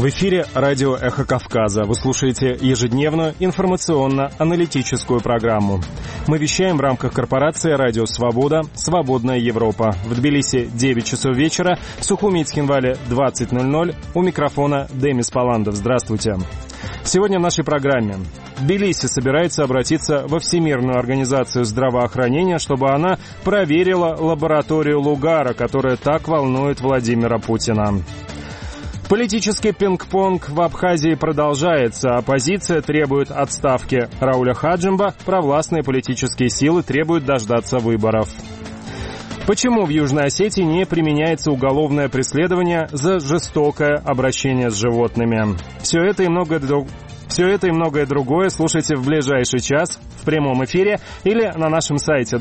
В эфире радио «Эхо Кавказа». Вы слушаете ежедневную информационно-аналитическую программу. Мы вещаем в рамках корпорации «Радио Свобода. Свободная Европа». В Тбилиси 9 часов вечера, в Сухуми и Цхинвале 20:00. У микрофона Демис Паландов. Здравствуйте. Сегодня в нашей программе. Тбилиси собирается обратиться во Всемирную организацию здравоохранения, чтобы она проверила лабораторию Лугара, которая так волнует Владимира Путина. Политический пинг-понг в Абхазии продолжается. Оппозиция требует отставки Рауля Хаджимба, провластные политические силы требуют дождаться выборов. Почему в Южной Осетии не применяется уголовное преследование за жестокое обращение с животными? Все это и многое другое слушайте в ближайший час в прямом эфире или на нашем сайте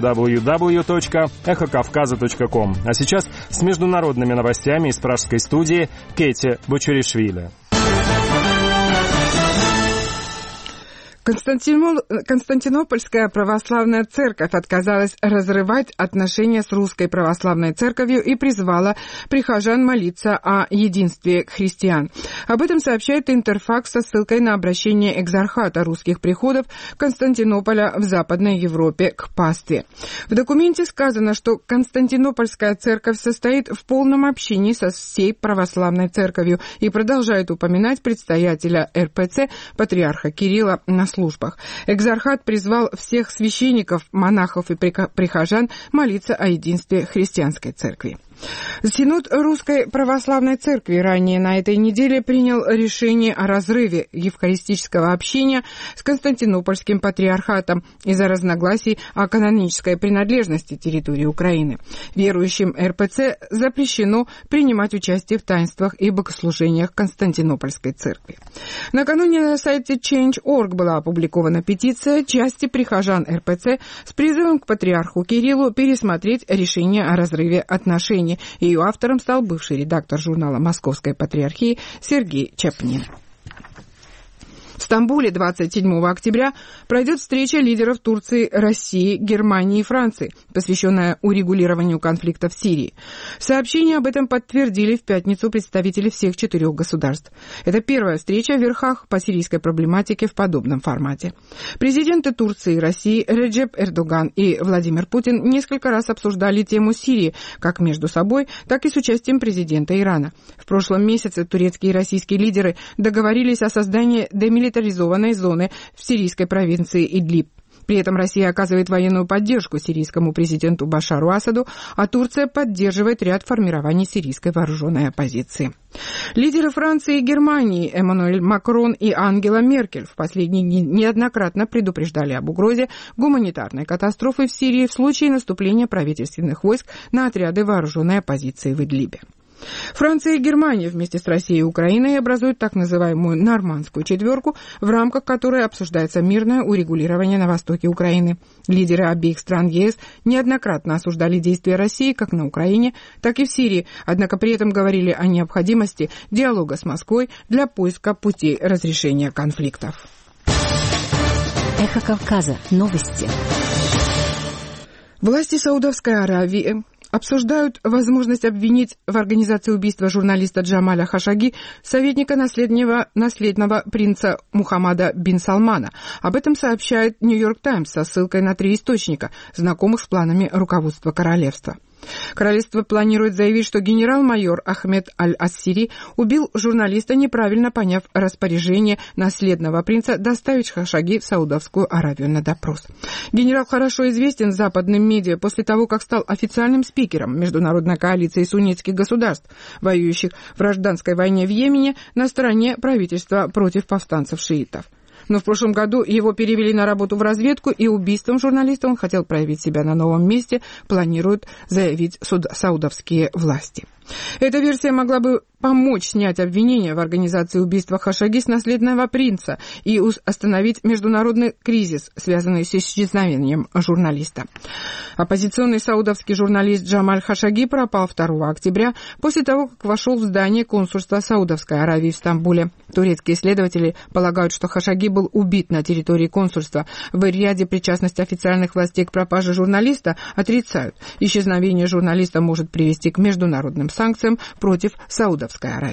www.эхокавказа.ком. А сейчас с международными новостями из пражской студии Кэти Бочуришвили. Константинопольская православная церковь отказалась разрывать отношения с Русской православной церковью и призвала прихожан молиться о единстве христиан. Об этом сообщает Интерфакс со ссылкой на обращение экзархата русских приходов Константинополя в Западной Европе к пастве. В документе сказано, что Константинопольская церковь состоит в полном общении со всей православной церковью и продолжает упоминать предстоятеля РПЦ патриарха Кирилла на службах. Экзархат призвал всех священников, монахов и прихожан молиться о единстве христианской церкви. Синод Русской Православной Церкви ранее на этой неделе принял решение о разрыве евхаристического общения с Константинопольским патриархатом из-за разногласий о канонической принадлежности территории Украины. Верующим РПЦ запрещено принимать участие в таинствах и богослужениях Константинопольской Церкви. Накануне на сайте Change.org была опубликована петиция части прихожан РПЦ с призывом к патриарху Кириллу пересмотреть решение о разрыве отношений. Ее автором стал бывший редактор журнала Московской Патриархии Сергей Чапнин. В Стамбуле 27 октября пройдет встреча лидеров Турции, России, Германии и Франции, посвященная урегулированию конфликта в Сирии. Сообщение об этом подтвердили в пятницу представители всех 4 государств. Это первая встреча в верхах по сирийской проблематике в подобном формате. Президенты Турции и России Реджеп Эрдоган и Владимир Путин несколько раз обсуждали тему Сирии как между собой, так и с участием президента Ирана. В прошлом месяце турецкие и российские лидеры договорились о создании демилитаризованной зоны в сирийской провинции Идлиб. При этом Россия оказывает военную поддержку сирийскому президенту Башару Асаду, а Турция поддерживает ряд формирований сирийской вооруженной оппозиции. Лидеры Франции и Германии Эммануэль Макрон и Ангела Меркель в последние дни неоднократно предупреждали об угрозе гуманитарной катастрофы в Сирии в случае наступления правительственных войск на отряды вооруженной оппозиции в Идлибе. Франция и Германия вместе с Россией и Украиной образуют так называемую «Нормандскую четверку», в рамках которой обсуждается мирное урегулирование на востоке Украины. Лидеры обеих стран ЕС неоднократно осуждали действия России как на Украине, так и в Сирии, однако при этом говорили о необходимости диалога с Москвой для поиска путей разрешения конфликтов. Эхо Кавказа. Новости. Власти Саудовской Аравии обсуждают возможность обвинить в организации убийства журналиста Джамаля Хашаги советника наследного принца Мухаммада бин Салмана. Об этом сообщает Нью-Йорк Таймс со ссылкой на 3 источника, знакомых с планами руководства королевства. Королевство планирует заявить, что генерал-майор Ахмед Аль-Ассири убил журналиста, неправильно поняв распоряжение наследного принца доставить Хашаги в Саудовскую Аравию на допрос. Генерал хорошо известен западным медиа после того, как стал официальным спикером международной коалиции суннитских государств, воюющих в гражданской войне в Йемене на стороне правительства против повстанцев-шиитов. Но в прошлом году его перевели на работу в разведку, и убийством журналиста он хотел проявить себя на новом месте, планируют заявить саудовские власти. Эта версия могла бы помочь снять обвинения в организации убийства Хашаги с наследного принца и остановить международный кризис, связанный с исчезновением журналиста. Оппозиционный саудовский журналист Джамаль Хашаги пропал 2 октября после того, как вошел в здание консульства Саудовской Аравии в Стамбуле. Турецкие исследователи полагают, что Хашаги был убит на территории консульства. В Эр-Рияде причастность официальных властей к пропаже журналиста отрицают. Исчезновение журналиста может привести к международным санкциям против Саудовской Аравии.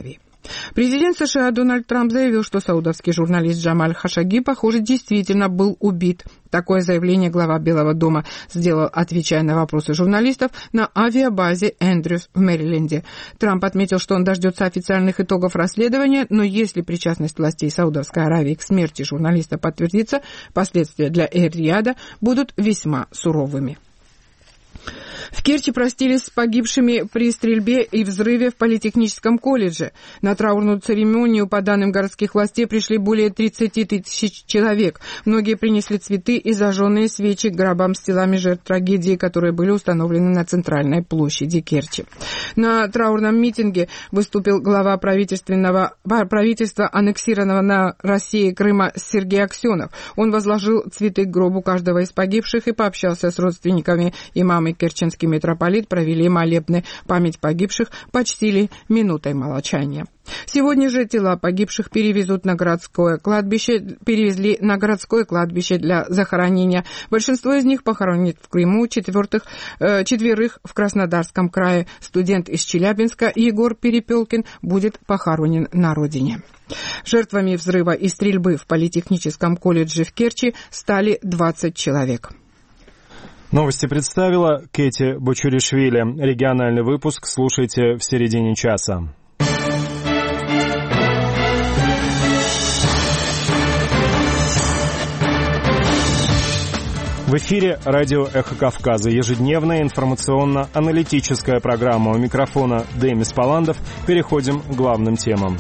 Президент США Дональд Трамп заявил, что саудовский журналист Джамаль Хашаги, похоже, действительно был убит. Такое заявление глава Белого дома сделал, отвечая на вопросы журналистов на авиабазе Эндрюс в Мэриленде. Трамп отметил, что он дождется официальных итогов расследования, но если причастность властей Саудовской Аравии к смерти журналиста подтвердится, последствия для Эр-Рияда будут весьма суровыми. В Керчи простились с погибшими при стрельбе и взрыве в политехническом колледже. На траурную церемонию, по данным городских властей, пришли более 30 тысяч человек. Многие принесли цветы и зажженные свечи к гробам с телами жертв трагедии, которые были установлены на центральной площади Керчи. На траурном митинге выступил глава правительства аннексированного на России Крыма Сергей Аксенов. Он возложил цветы к гробу каждого из погибших и пообщался с родственниками. Имамы керченский митрополит провели молебны. Память погибших почтили минутой молчания. Сегодня же тела погибших перевезли на городское кладбище для захоронения. Большинство из них похоронят в Крыму, четверых в Краснодарском крае. Студент из Челябинска Егор Перепелкин будет похоронен на родине. Жертвами взрыва и стрельбы в политехническом колледже в Керчи стали 20 человек. Новости представила Кэти Бочуришвили. Региональный выпуск слушайте в середине часа. В эфире радио «Эхо Кавказа». Ежедневная информационно-аналитическая программа. У микрофона Демис Паландов. Переходим к главным темам.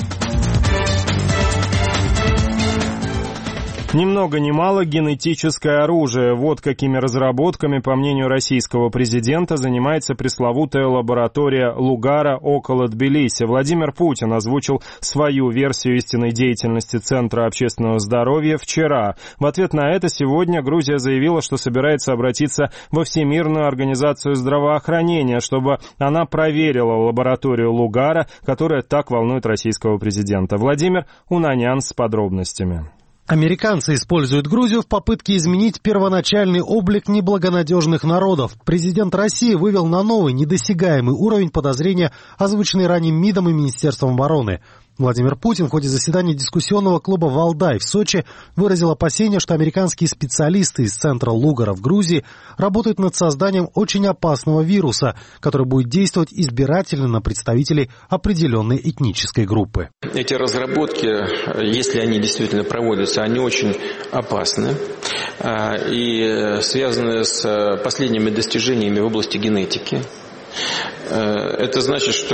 Ни много ни мало генетическое оружие. Вот какими разработками, по мнению российского президента, занимается пресловутая лаборатория Лугара около Тбилиси. Владимир Путин озвучил свою версию истинной деятельности Центра общественного здоровья вчера. В ответ на это сегодня Грузия заявила, что собирается обратиться во Всемирную организацию здравоохранения, чтобы она проверила лабораторию Лугара, которая так волнует российского президента. Владимир Унанян с подробностями. Американцы используют Грузию в попытке изменить первоначальный облик неблагонадежных народов. Президент России вывел на новый, недосягаемый уровень подозрения, озвученный ранее МИДом и Министерством обороны. Владимир Путин в ходе заседания дискуссионного клуба «Валдай» в Сочи выразил опасение, что американские специалисты из центра Лугара в Грузии работают над созданием очень опасного вируса, который будет действовать избирательно на представителей определенной этнической группы. Эти разработки, если они действительно проводятся, они очень опасны и связаны с последними достижениями в области генетики. Это значит, что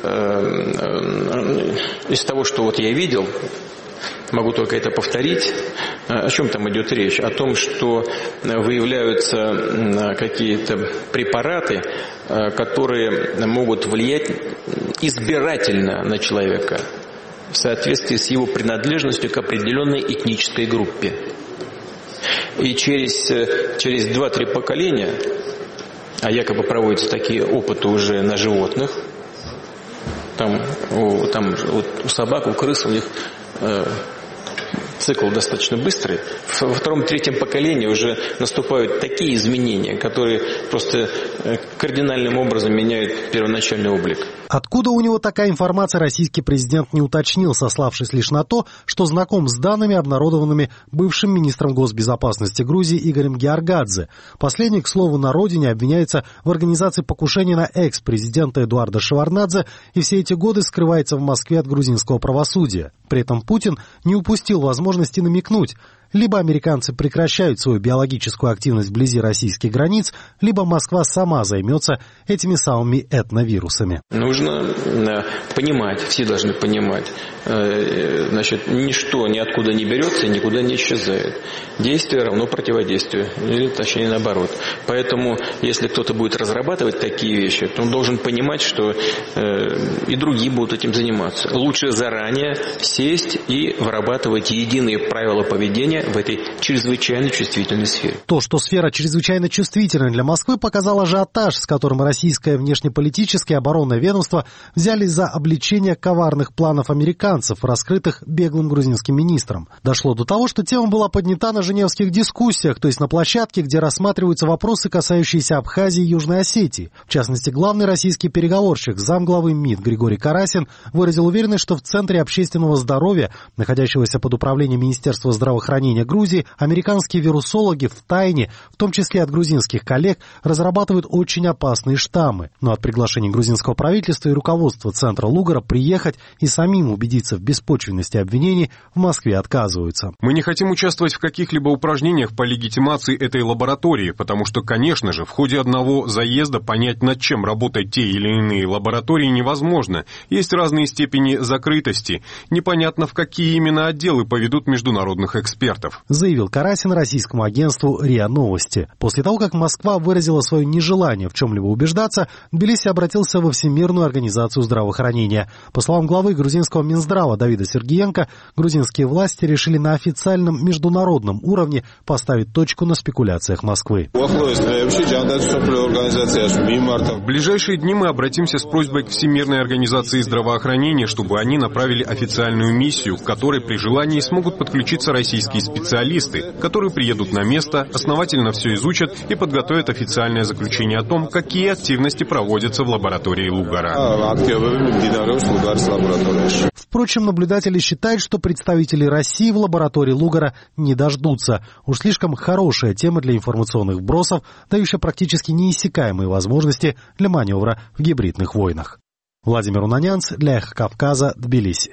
из того, что вот я видел, могу только это повторить, о чем там идет речь? О том, что выявляются какие-то препараты, которые могут влиять избирательно на человека в соответствии с его принадлежностью к определенной этнической группе. И через 2-3 поколения, а якобы проводятся такие опыты уже на животных, там у собак, у крыс у них цикл достаточно быстрый. Во 2-3 поколении уже наступают такие изменения, которые просто кардинальным образом меняют первоначальный облик. Откуда у него такая информация, российский президент не уточнил, сославшись лишь на то, что знаком с данными, обнародованными бывшим министром госбезопасности Грузии Игорем Георгадзе. Последний, к слову, на родине обвиняется в организации покушения на экс-президента Эдуарда Шеварднадзе и все эти годы скрывается в Москве от грузинского правосудия. При этом Путин не упустил возможности намекнуть: либо американцы прекращают свою биологическую активность вблизи российских границ, либо Москва сама займется этими самыми этновирусами. Нужно понимать, все должны понимать, ничто ниоткуда не берется и никуда не исчезает. Действие равно противодействию, или точнее наоборот. Поэтому, если кто-то будет разрабатывать такие вещи, то он должен понимать, что и другие будут этим заниматься. Лучше заранее сесть и вырабатывать единые правила поведения решения в этой чрезвычайно чувствительной сфере. То, что сфера чрезвычайно чувствительна для Москвы, показал ажиотаж, с которым российское внешнеполитическое и оборонное ведомство взялись за обличение коварных планов американцев, раскрытых беглым грузинским министром. Дошло до того, что тема была поднята на женевских дискуссиях, то есть на площадке, где рассматриваются вопросы, касающиеся Абхазии и Южной Осетии. В частности, главный российский переговорщик, замглавы МИД Григорий Карасин, выразил уверенность, что в Центре общественного здоровья, находящегося под управлением Министерства здравоохранения Грузии, американские вирусологи втайне, в том числе от грузинских коллег, разрабатывают очень опасные штаммы. Но от приглашения грузинского правительства и руководства Центра Лугара приехать и самим убедиться в беспочвенности обвинений в Москве отказываются. Мы не хотим участвовать в каких-либо упражнениях по легитимации этой лаборатории, потому что, конечно же, в ходе одного заезда понять, над чем работают те или иные лаборатории, невозможно. Есть разные степени закрытости. Непонятно, в какие именно отделы поведут международных экспертов, заявил Карасин российскому агентству РИА Новости. После того, как Москва выразила свое нежелание в чем-либо убеждаться, Тбилиси обратился во Всемирную организацию здравоохранения. По словам главы грузинского Минздрава Давида Сергиенко, грузинские власти решили на официальном международном уровне поставить точку на спекуляциях Москвы. В ближайшие дни мы обратимся с просьбой к Всемирной организации здравоохранения, чтобы они направили официальную миссию, к которой при желании смогут подключиться российские специалисты, которые приедут на место, основательно все изучат и подготовят официальное заключение о том, какие активности проводятся в лаборатории Лугара. Впрочем, наблюдатели считают, что представители России в лаборатории Лугара не дождутся. Уж слишком хорошая тема для информационных вбросов, дающая практически неиссякаемые возможности для маневра в гибридных войнах. Владимир Унанянц для Эхо Кавказа, Тбилиси.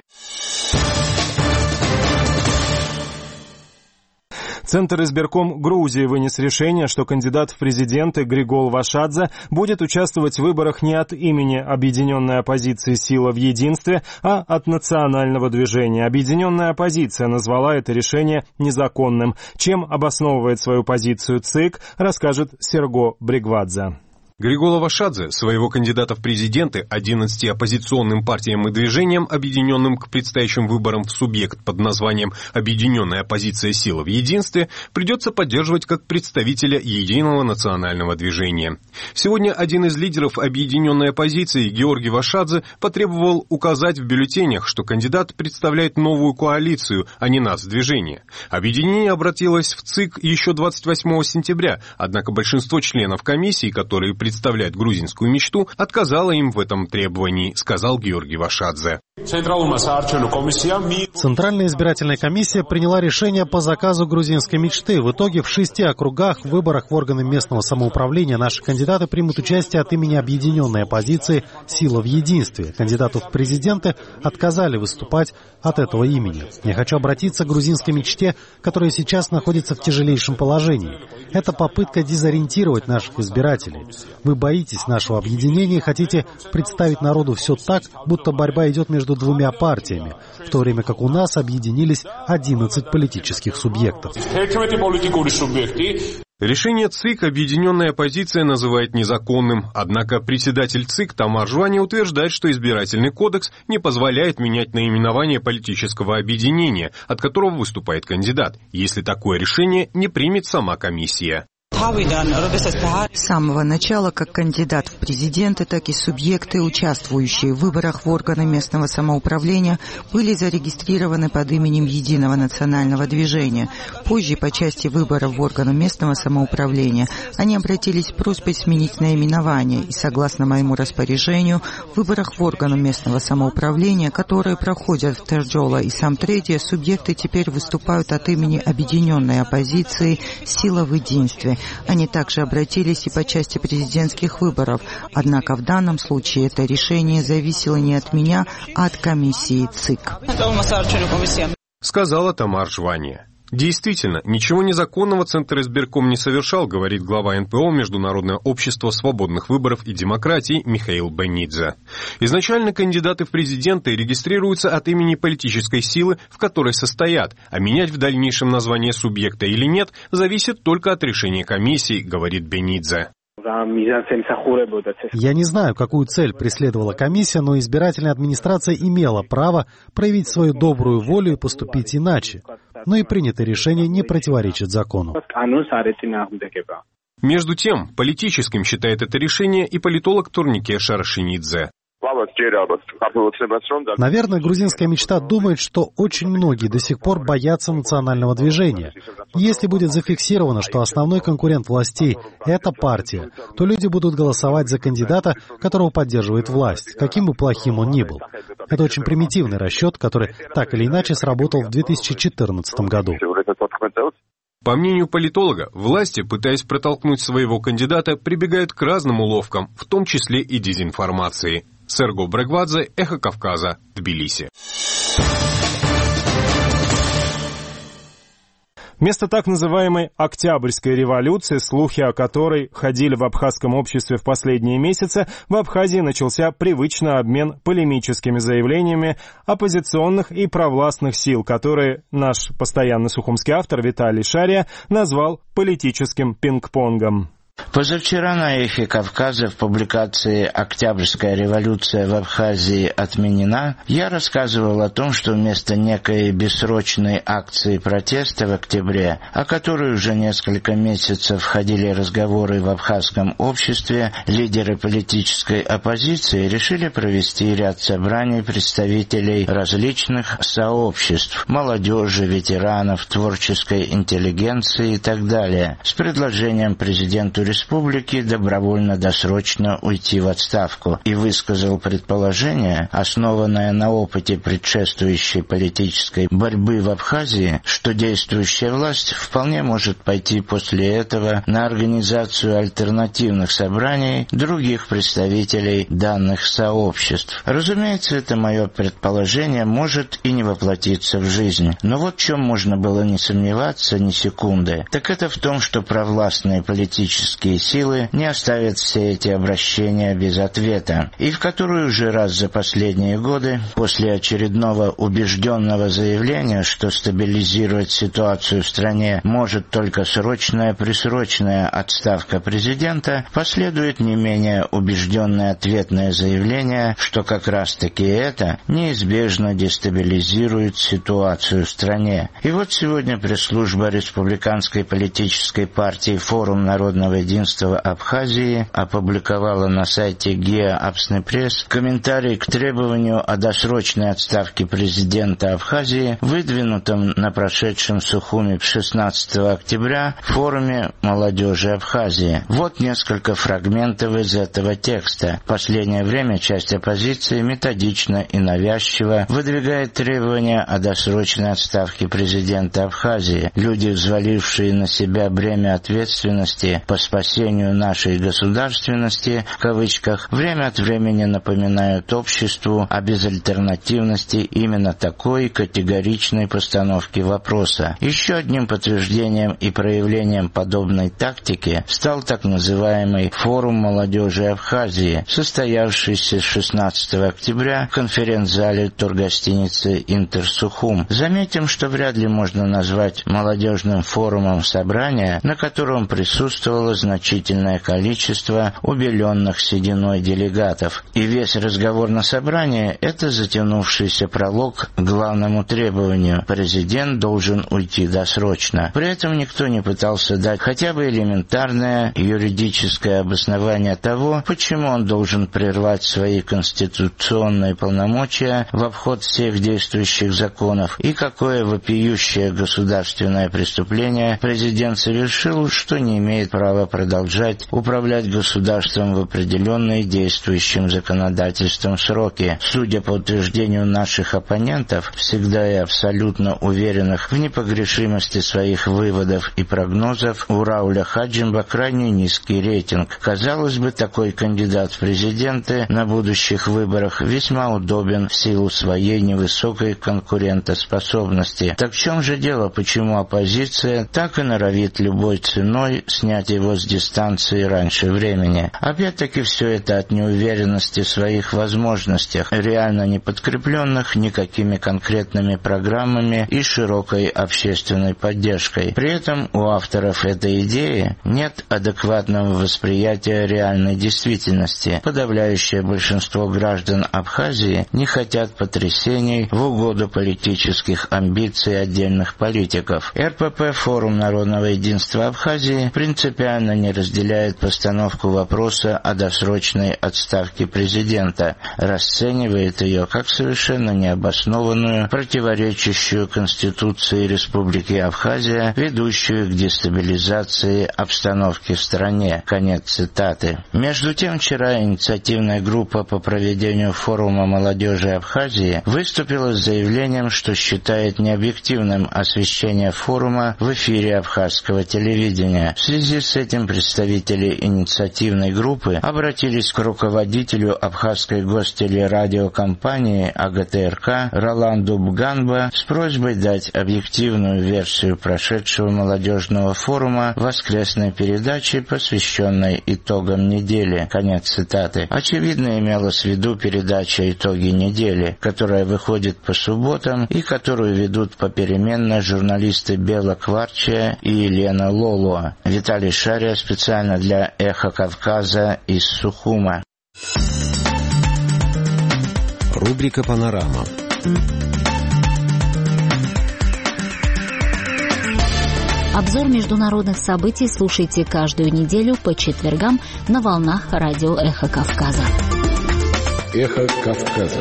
Центр избирком Грузии вынес решение, что кандидат в президенты Григол Вашадзе будет участвовать в выборах не от имени объединенной оппозиции «Сила в единстве», а от национального движения. Объединенная оппозиция назвала это решение незаконным. Чем обосновывает свою позицию ЦИК, расскажет Серго Бригвадзе. Григол Вашадзе своего кандидата в президенты 11 оппозиционным партиям и движениям, объединенным к предстоящим выборам в субъект под названием «Объединенная оппозиция «Сила в единстве», придется поддерживать как представителя Единого национального движения. Сегодня один из лидеров объединенной оппозиции, Георгий Вашадзе, потребовал указать в бюллетенях, что кандидат представляет новую коалицию, а не нацдвижение. Объединение обратилось в ЦИК еще 28 сентября, однако большинство членов комиссии, которые представляют грузинскую мечту, отказала им в этом требовании, сказал Георгий Вашадзе. Центральная избирательная комиссия приняла решение по заказу грузинской мечты. В итоге в 6 округах в выборах в органы местного самоуправления наши кандидаты примут участие от имени объединенной оппозиции «Сила в единстве». Кандидату в президенты отказали выступать от этого имени. Я хочу обратиться к грузинской мечте, которая сейчас находится в тяжелейшем положении. Это попытка дезориентировать наших избирателей. Вы боитесь нашего объединения и хотите представить народу все так, будто борьба идет между двумя партиями, в то время как у нас объединились 11 политических субъектов. Решение ЦИК объединенная оппозиция называет незаконным, однако председатель ЦИК Тамар Жвани утверждает, что избирательный кодекс не позволяет менять наименование политического объединения, от которого выступает кандидат, если такое решение не примет сама комиссия. С самого начала, как кандидат в президенты, так и субъекты, участвующие в выборах в органы местного самоуправления, были зарегистрированы под именем Единого национального движения. Позже, по части выборов в органы местного самоуправления, они обратились с просьбой сменить наименование, и, согласно моему распоряжению, в выборах в органы местного самоуправления, которые проходят в Терджола и Самтреде, субъекты теперь выступают от имени объединенной оппозиции «Сила в единстве». Они также обратились и по части президентских выборов, однако в данном случае это решение зависело не от меня, а от комиссии ЦИК. Сказала Тамар Жвани. Действительно, ничего незаконного Центр избирком не совершал, говорит глава НПО Международное общество свободных выборов и демократии Михаил Бенидзе. Изначально кандидаты в президенты регистрируются от имени политической силы, в которой состоят, а менять в дальнейшем название субъекта или нет зависит только от решения комиссии, говорит Бенидзе. Я не знаю, какую цель преследовала комиссия, но избирательная администрация имела право проявить свою добрую волю и поступить иначе. но и принятое решение не противоречит закону. Между тем, политическим считает это решение и политолог Турнике Шарашинидзе. Наверное, грузинская мечта думает, что очень многие до сих пор боятся национального движения. Если будет зафиксировано, что основной конкурент властей — это партия, то люди будут голосовать за кандидата, которого поддерживает власть, каким бы плохим он ни был. Это очень примитивный расчет, который так или иначе сработал в 2014 году. По мнению политолога, власти, пытаясь протолкнуть своего кандидата, прибегают к разным уловкам, в том числе и дезинформации. Серго Брегвадзе, Эхо Кавказа, Тбилиси. Вместо так называемой «Октябрьской революции», слухи о которой ходили в абхазском обществе в последние месяцы, в Абхазии начался привычный обмен полемическими заявлениями оппозиционных и провластных сил, которые наш постоянный сухумский автор Виталий Шария назвал политическим пинг-понгом. Позавчера на «Эхе Кавказа» в публикации «Октябрьская революция в Абхазии отменена» я рассказывал о том, что вместо некой бессрочной акции протеста в октябре, о которой уже несколько месяцев ходили разговоры в абхазском обществе, лидеры политической оппозиции решили провести ряд собраний представителей различных сообществ, молодежи, ветеранов, творческой интеллигенции и так далее, с предложением президенту республики добровольно-досрочно уйти в отставку, и высказал предположение, основанное на опыте предшествующей политической борьбы в Абхазии, что действующая власть вполне может пойти после этого на организацию альтернативных собраний других представителей данных сообществ. Разумеется, это мое предположение может и не воплотиться в жизнь, но вот в чем можно было не сомневаться ни секунды, так это в том, что провластные политические силы не оставят все эти обращения без ответа, и в которую уже раз за последние годы, после очередного убежденного заявления, что стабилизировать ситуацию в стране может только срочная-присрочная отставка президента, последует не менее убежденное ответное заявление, что как раз-таки это неизбежно дестабилизирует ситуацию в стране. И вот сегодня пресс-служба Республиканской политической партии «Форум народного единства Абхазии» опубликовала на сайте ГИА Абснепресс комментарий к требованию о досрочной отставке президента Абхазии, выдвинутом на прошедшем Сухуме 16 октября в форуме молодежи Абхазии. Вот несколько фрагментов из этого текста. В последнее время часть оппозиции методично и навязчиво выдвигает требования о досрочной отставке президента Абхазии. Люди, взвалившие на себя бремя ответственности по спасению нашей государственности, в кавычках, время от времени напоминают обществу о безальтернативности именно такой категоричной постановки вопроса. Еще одним подтверждением и проявлением подобной тактики стал так называемый «Форум молодежи Абхазии», состоявшийся 16 октября в конференц-зале тургостиницы «Интерсухум». Заметим, что вряд ли можно назвать молодежным форумом собрания, на котором присутствовало значительное количество убеленных сединой делегатов. И весь разговор на собрании – это затянувшийся пролог к главному требованию – президент должен уйти досрочно. При этом никто не пытался дать хотя бы элементарное юридическое обоснование того, почему он должен прервать свои конституционные полномочия в обход всех действующих законов, и какое вопиющее государственное преступление президент совершил, что не имеет права продолжать управлять государством в определенные действующим законодательством сроки. Судя по утверждению наших оппонентов, всегда и абсолютно уверенных в непогрешимости своих выводов и прогнозов, у Рауля Хаджимба крайне низкий рейтинг. Казалось бы, такой кандидат в президенты на будущих выборах весьма удобен в силу своей невысокой конкурентоспособности. Так в чем же дело, почему оппозиция так и норовит любой ценой снять его с дистанции раньше времени. Опять-таки все это от неуверенности в своих возможностях, реально не подкрепленных никакими конкретными программами и широкой общественной поддержкой. При этом у авторов этой идеи нет адекватного восприятия реальной действительности. Подавляющее большинство граждан Абхазии не хотят потрясений в угоду политических амбиций отдельных политиков. РПП, Форум народного единства Абхазии, принципиально не разделяет постановку вопроса о досрочной отставке президента, расценивает ее как совершенно необоснованную, противоречащую Конституции Республики Абхазия, ведущую к дестабилизации обстановки в стране. Конец цитаты. Между тем, вчера инициативная группа по проведению форума молодежи Абхазии выступила с заявлением, что считает необъективным освещение форума в эфире абхазского телевидения. В связи с этим представители инициативной группы обратились к руководителю абхазской гостелерадиокомпании АГТРК Роланду Бганба с просьбой дать объективную версию прошедшего молодежного форума в воскресной передаче, посвященной итогам недели. Конец цитаты. Очевидно, имелось в виду передача «Итоги недели», которая выходит по субботам и которую ведут попеременно журналисты Бела Кварчия и Елена Лоло. Виталий Шария специально для «Эхо Кавказа» из Сухума. Рубрика «Панорама». Обзор международных событий слушайте каждую неделю по четвергам на волнах радио «Эхо Кавказа». «Эхо Кавказа».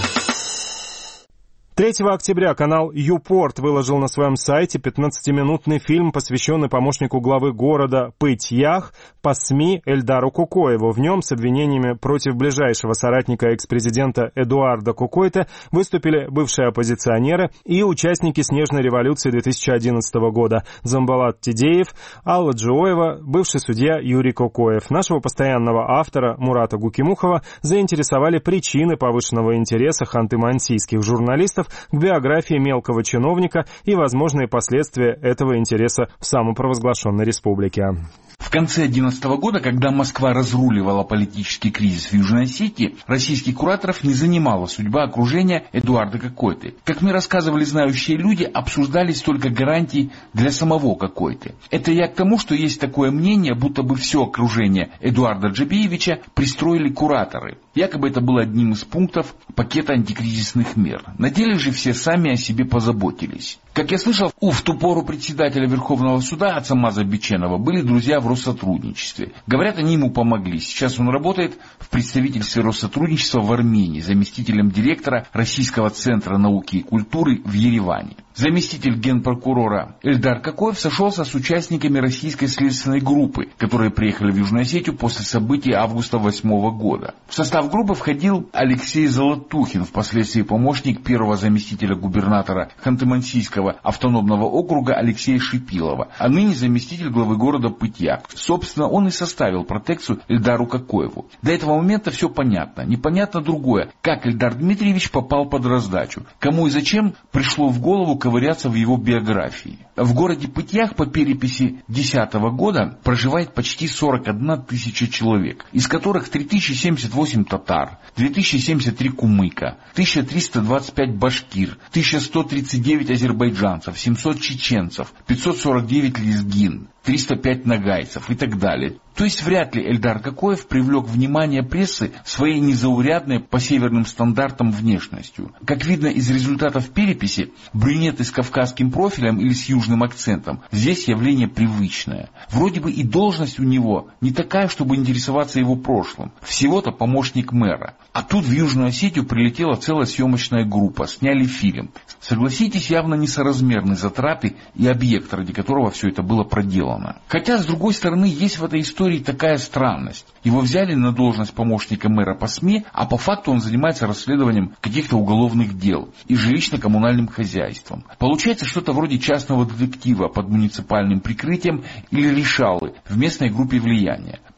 3 октября канал «Юпорт» выложил на своем сайте 15-минутный фильм, посвященный помощнику главы города Пыть-Ях по СМИ Эльдару Кукоеву. В нем с обвинениями против ближайшего соратника экс-президента Эдуарда Кукойте выступили бывшие оппозиционеры и участники «Снежной революции» 2011 года Замбалат Тидеев, Алла Джоева, бывший судья Юрий Кукоев. Нашего постоянного автора Мурата Гукимухова заинтересовали причины повышенного интереса ханты-мансийских журналистов к биографии мелкого чиновника и возможные последствия этого интереса в самопровозглашенной республике. В конце 2011 года, когда Москва разруливала политический кризис в Южной Осетии, российских кураторов не занимала судьба окружения Эдуарда Кукойты. Как мне рассказывали знающие люди, обсуждались только гарантии для самого Кукойты. Это я к тому, что есть такое мнение, будто бы все окружение Эдуарда Джабиевича пристроили кураторы. Якобы это было одним из пунктов пакета антикризисных мер. На деле же все сами о себе позаботились. Как я слышал, в ту пору председателя Верховного суда Ацамаза Биченова были друзья в Россотрудничестве. Говорят, они ему помогли. Сейчас он работает в представительстве Россотрудничества в Армении, заместителем директора Российского центра науки и культуры в Ереване. Заместитель генпрокурора Эльдар Кукоев сошелся с участниками российской следственной группы, которые приехали в Южную Осетию после событий августа 2008 года. В состав группы входил Алексей Золотухин, впоследствии помощник первого заместителя губернатора Ханты-Мансийского автономного округа Алексея Шипилова, а ныне заместитель главы города Пыть-Ях. Собственно, он и составил протекцию Эльдару Кукоеву. До этого момента все понятно. Непонятно другое, как Эльдар Дмитриевич попал под раздачу, кому и зачем пришло в голову ковыряться в его биографии. В городе Пыть-Ях по переписи 2010 года проживает почти 41 тысяча человек, из которых 3078 татар, 2073 кумыка, 1325 башкир, 1139 азербайджанцев, 700 чеченцев, 549 лезгин, 305 нагайцев и так далее. То есть вряд ли Эльдар Кукоев привлек внимание прессы своей незаурядной по северным стандартам внешностью. Как видно из результатов переписи, брюнеты с кавказским профилем или с южным акцентом здесь явление привычное. Вроде бы и должность у него не такая, чтобы интересоваться его прошлым. Всего-то помощник мэра. А тут в Южную Осетию прилетела целая съемочная группа, сняли фильм. Согласитесь, явно несоразмерны затраты и объект, ради которого все это было проделано. Хотя, с другой стороны, есть в этой истории такая странность. Его взяли на должность помощника мэра по СМИ, а по факту он занимается расследованием каких-то уголовных дел и жилищно-коммунальным хозяйством. Получается что-то вроде частного детектива под муниципальным прикрытием или решалы в местной группе влияния.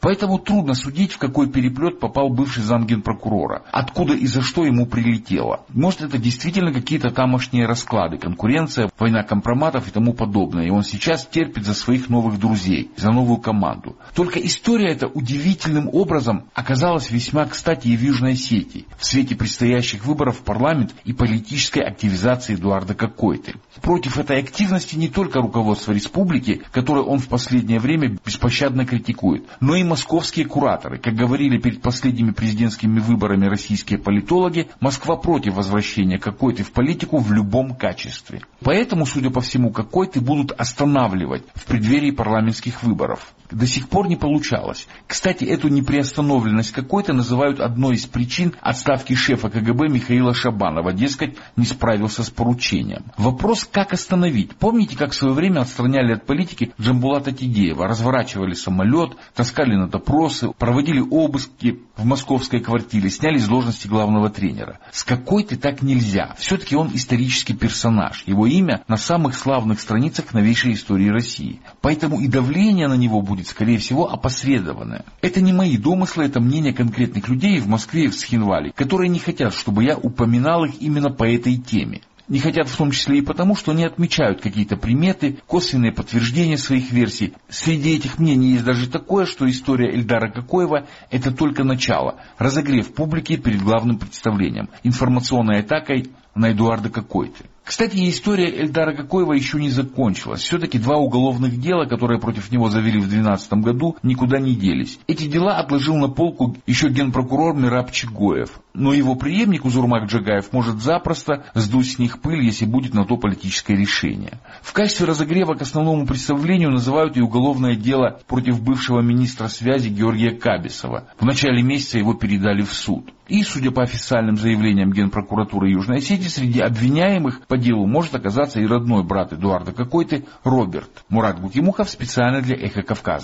Поэтому трудно судить, в какой переплет попал бывший замгенпрокурора, откуда и за что ему прилетело. Может, это действительно какие-то тамошние расклады, конкуренция, война компроматов и тому подобное, и он сейчас терпит за своих новых друзей, за новую команду. Только история эта удивительным образом оказалась весьма кстати и в Южной Осетии, в свете предстоящих выборов в парламент и политической активизации Эдуарда Какойты. Против этой активности не только руководство республики, которое он в последнее время беспощадно критикует, но и московские кураторы. Как говорили перед последними президентскими выборами российские политологи, Москва против возвращения Какойты в политику в любом качестве. Поэтому, судя по всему, Какойты будут останавливать в преддверии парламентских выборов. До сих пор не получалось. Кстати, эту неприостановленность Какойты называют одной из причин отставки шефа КГБ Михаила Шабанова, дескать, не справился с поручением. Вопрос, как остановить? Помните, как в свое время отстраняли от политики Джамбулата Тигеева, разворачивали самолет, таскали на допросы, проводили обыски в московской квартире, сняли с должности главного тренера. С Какойты так нельзя. Все-таки он исторический персонаж. Его имя на самых славных страницах новейшей истории России. Поэтому и давление на него будет, скорее всего, опосредованное. Это не мои домыслы, это мнение конкретных людей в Москве и в Схинвале, которые не хотят, чтобы я упоминал их именно по этой теме. Не хотят в том числе и потому, что они отмечают какие-то приметы, косвенные подтверждения своих версий. Среди этих мнений есть даже такое, что история Эльдара Какоева – это только начало, разогрев публики перед главным представлением, информационной атакой на Эдуарда Какойты. Кстати, история Эльдара Какоева еще не закончилась. Все-таки 2 уголовных дела, которые против него завели в 2012 году, никуда не делись. Эти дела отложил на полку еще генпрокурор Мераб Чегоев. Но его преемник Узурмак Джагаев может запросто сдуть с них пыль, если будет на то политическое решение. В качестве разогрева к основному представлению называют и уголовное дело против бывшего министра связи Георгия Кабисова. В начале месяца его передали в суд. И, судя по официальным заявлениям Генпрокуратуры Южной Осетии, среди обвиняемых по делу может оказаться и родной брат Эдуарда Какойты Роберт. Мурат Гукимухов специально для «Эхо Кавказа».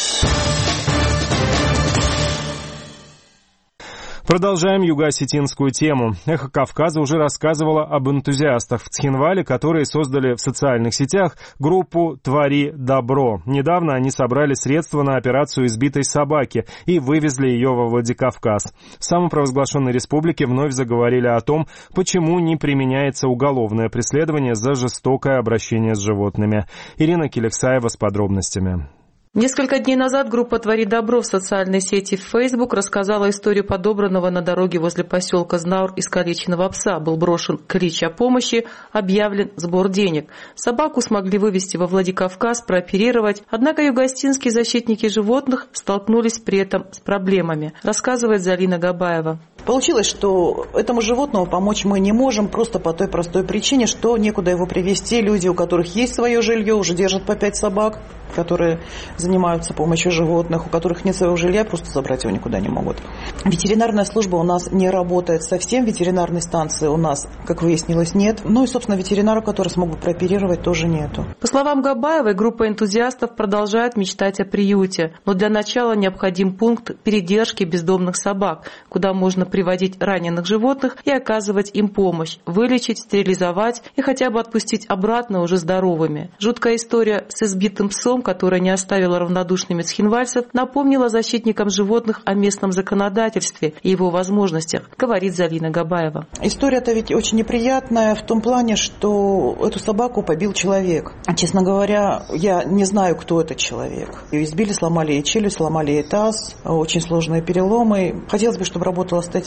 Продолжаем юго-осетинскую тему. «Эхо Кавказа» уже рассказывало об энтузиастах в Цхинвале, которые создали в социальных сетях группу «Твори добро». Недавно они собрали средства на операцию избитой собаки и вывезли ее во Владикавказ. В самопровозглашенной республике вновь заговорили о том, почему не применяется уголовное преследование за жестокое обращение с животными. Ирина Келексаева с подробностями. Несколько дней назад группа «Твори добро» в социальной сети в Facebook рассказала историю подобранного на дороге возле поселка Знаур искалеченного пса. Был брошен клич о помощи, объявлен сбор денег. Собаку смогли вывезти во Владикавказ, прооперировать. Однако юго-осетинские защитники животных столкнулись при этом с проблемами, рассказывает Залина Габаева. Получилось, что этому животному помочь мы не можем просто по той простой причине, что некуда его привезти. Люди, у которых есть свое жилье, уже держат по 5 собак, которые занимаются помощью животных, у которых нет своего жилья, просто забрать его никуда не могут. Ветеринарная служба у нас не работает совсем, ветеринарной станции у нас, как выяснилось, нет. Ну и, собственно, ветеринаров, которые смогут прооперировать, тоже нету. По словам Габаевой, группа энтузиастов продолжает мечтать о приюте, но для начала необходим пункт передержки бездомных собак, куда можно приводить раненых животных и оказывать им помощь, вылечить, стерилизовать и хотя бы отпустить обратно уже здоровыми. Жуткая история с избитым псом, которая не оставила равнодушными цхинвальцев, напомнила защитникам животных о местном законодательстве и его возможностях, говорит Залина Габаева. История-то ведь очень неприятная в том плане, что эту собаку побил человек. Честно говоря, я не знаю, кто этот человек. Ее избили, сломали ей челюсть, сломали ей таз, очень сложные переломы. Хотелось бы, чтобы работала статья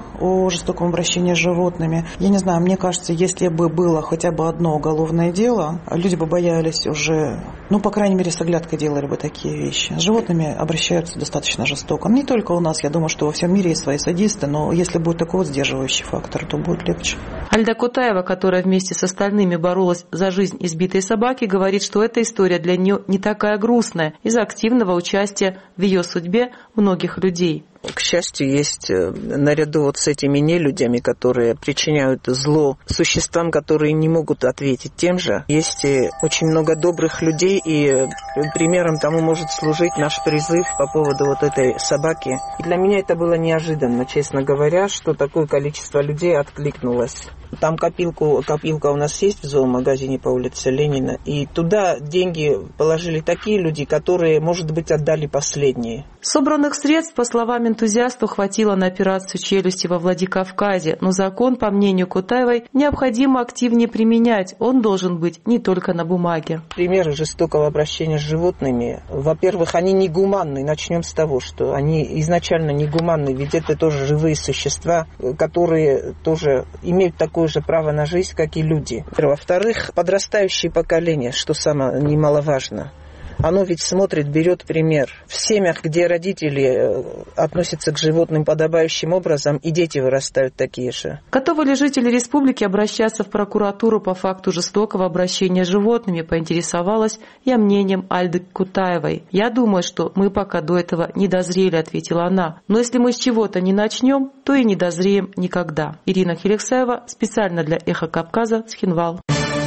о жестоком обращении с животными. Я не знаю, мне кажется, если бы было хотя бы одно уголовное дело, люди бы боялись уже, по крайней мере, с оглядкой делали бы такие вещи. С животными обращаются достаточно жестоко. Не только у нас, я думаю, что во всем мире есть свои садисты, но если будет такой вот сдерживающий фактор, то будет легче. Альда Кутаева, которая вместе с остальными боролась за жизнь избитой собаки, говорит, что эта история для нее не такая грустная из-за активного участия в ее судьбе многих людей. К счастью, есть наряду с этими нелюдями, которые причиняют зло существам, которые не могут ответить тем же. Есть очень много добрых людей, и примером тому может служить наш призыв по поводу вот этой собаки. И для меня это было неожиданно, честно говоря, что такое количество людей откликнулось Там копилка у нас есть в зоомагазине по улице Ленина, и туда деньги положили такие люди, которые, может быть, отдали последние. Собранных средств, по словам энтузиастов, хватило на операцию «Челюсти» во Владикавказе, но закон, по мнению Кутаевой, необходимо активнее применять. Он должен быть не только на бумаге. Примеры жестокого обращения с животными. Во-первых, они негуманны. Начнем с того, что они изначально негуманны, ведь это тоже живые существа, которые тоже имеют такое же право на жизнь, как и люди. Во-вторых, подрастающее поколение, что самое немаловажно. Оно ведь смотрит, берет пример. В семьях, где родители относятся к животным подобающим образом, и дети вырастают такие же. Готовы ли жители республики обращаться в прокуратуру по факту жестокого обращения с животными, поинтересовалась я мнением Альды Кутаевой. «Я думаю, что мы пока до этого не дозрели», — ответила она. «Но если мы с чего-то не начнем, то и не дозреем никогда». Ирина Хилексаева специально для «Эхо Кавказа» с Хинвал.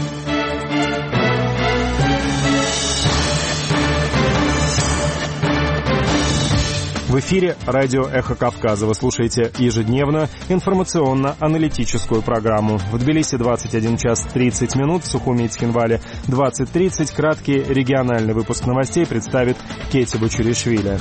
В эфире радио «Эхо Кавказа». Вы слушаете ежедневную информационно-аналитическую программу. В Тбилиси 21 час 30 минут, в Сухуми и Цхинвале 20:30. Краткий региональный выпуск новостей представит Кетти Бочуришвили.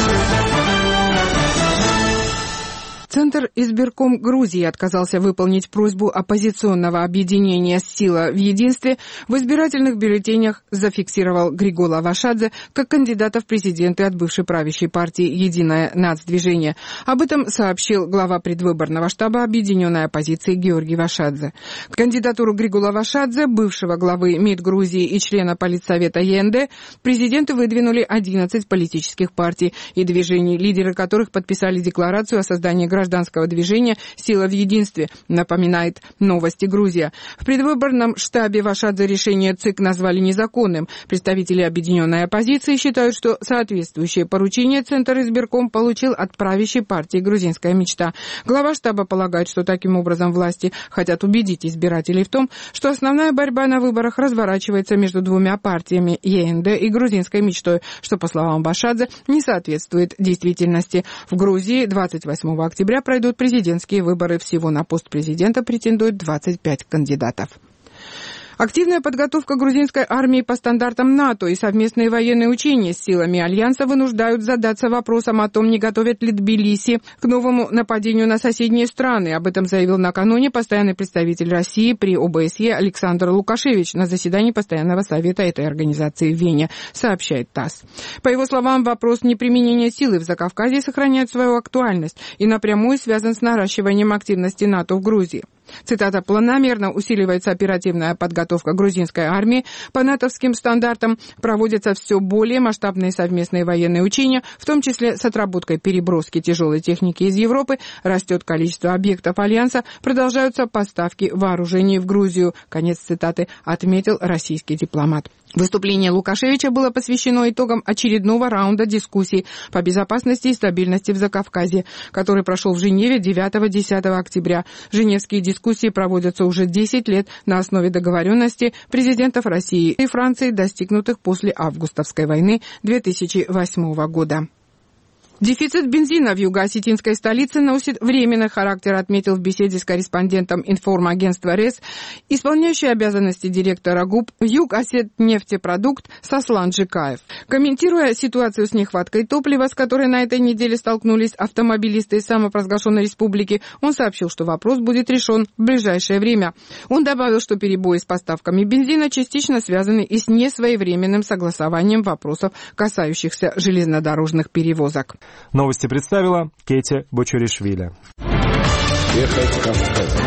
Центр избирком Грузии отказался выполнить просьбу оппозиционного объединения «Сила в единстве». В избирательных бюллетенях зафиксировал Григола Вашадзе как кандидата в президенты от бывшей правящей партии «Единое нацдвижение». Об этом сообщил глава предвыборного штаба объединенной оппозиции Георгий Вашадзе. Кандидатуру Григола Вашадзе, бывшего главы МИД Грузии и члена Политсовета ЕНД, президенты выдвинули 11 политических партий и движений, лидеры которых подписали декларацию о создании гражданского движения «Сила в единстве», напоминает «Новости Грузия». В предвыборном штабе Вашадзе решение ЦИК назвали незаконным. Представители объединенной оппозиции считают, что соответствующее поручение Центр избирком получил от правящей партии «Грузинская мечта». Глава штаба полагает, что таким образом власти хотят убедить избирателей в том, что основная борьба на выборах разворачивается между двумя партиями ЕНД и «Грузинской мечтой», что, по словам Вашадзе, не соответствует действительности. В Грузии 28 октября пройдут президентские выборы. Всего на пост президента претендуют 25 кандидатов. Активная подготовка грузинской армии по стандартам НАТО и совместные военные учения с силами Альянса вынуждают задаться вопросом о том, не готовят ли Тбилиси к новому нападению на соседние страны. Об этом заявил накануне постоянный представитель России при ОБСЕ Александр Лукашевич на заседании Постоянного совета этой организации в Вене, сообщает ТАСС. По его словам, вопрос неприменения силы в Закавказье сохраняет свою актуальность и напрямую связан с наращиванием активности НАТО в Грузии. Цитата: «Планомерно усиливается оперативная подготовка грузинской армии по натовским стандартам, проводятся все более масштабные совместные военные учения, в том числе с отработкой переброски тяжелой техники из Европы, растет количество объектов Альянса, продолжаются поставки вооружений в Грузию». Конец цитаты, отметил российский дипломат. Выступление Лукашевича было посвящено итогам очередного раунда дискуссий по безопасности и стабильности в Закавказье, который прошел в Женеве 9-10 октября. Женевские дискуссии проводятся уже 10 лет на основе договоренностей президентов России и Франции, достигнутых после августовской войны 2008 года. Дефицит бензина в юго-осетинской столице носит временный характер, отметил в беседе с корреспондентом информагентства РЕС исполняющий обязанности директора ГУП «Юг-Осет-нефтепродукт» Сослан Джикаев. Комментируя ситуацию с нехваткой топлива, с которой на этой неделе столкнулись автомобилисты из самопровозглашенной республики, он сообщил, что вопрос будет решен в ближайшее время. Он добавил, что перебои с поставками бензина частично связаны и с несвоевременным согласованием вопросов, касающихся железнодорожных перевозок. Новости представила Кетти Бочуришвили. Эхо Кавказа.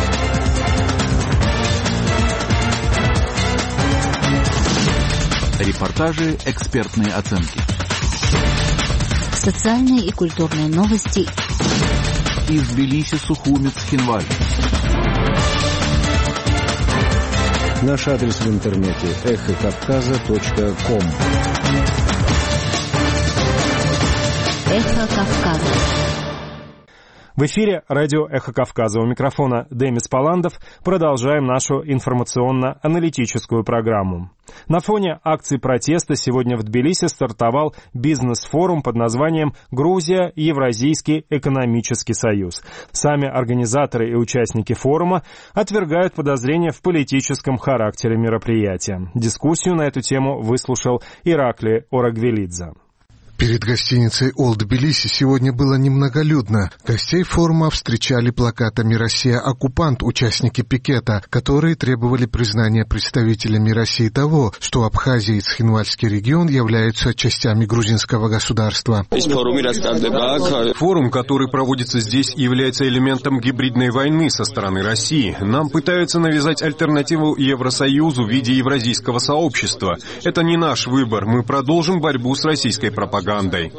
Репортажи, экспертные оценки. Социальные и культурные новости. Из Тбилиси, Сухуми, Цхинваль. Наш адрес в интернете эхокавказа.ком. Эхо Кавказа. В эфире радио «Эхо Кавказа». У микрофона Демис Паландов. Продолжаем нашу информационно-аналитическую программу. На фоне акций протеста сегодня в Тбилиси стартовал бизнес-форум под названием «Грузия. Евразийский экономический союз». Сами организаторы и участники форума отвергают подозрения в политическом характере мероприятия. Дискуссию на эту тему выслушал Иракли Орагвелидзе. Перед гостиницей «Олд Тбилиси» сегодня было немноголюдно. Гостей форума встречали плакатами «Россия – оккупант» участники пикета, которые требовали признания представителями России того, что Абхазия и Цхинвальский регион являются частями грузинского государства. Форум, который проводится здесь, является элементом гибридной войны со стороны России. Нам пытаются навязать альтернативу Евросоюзу в виде евразийского сообщества. Это не наш выбор. Мы продолжим борьбу с российской пропагандой.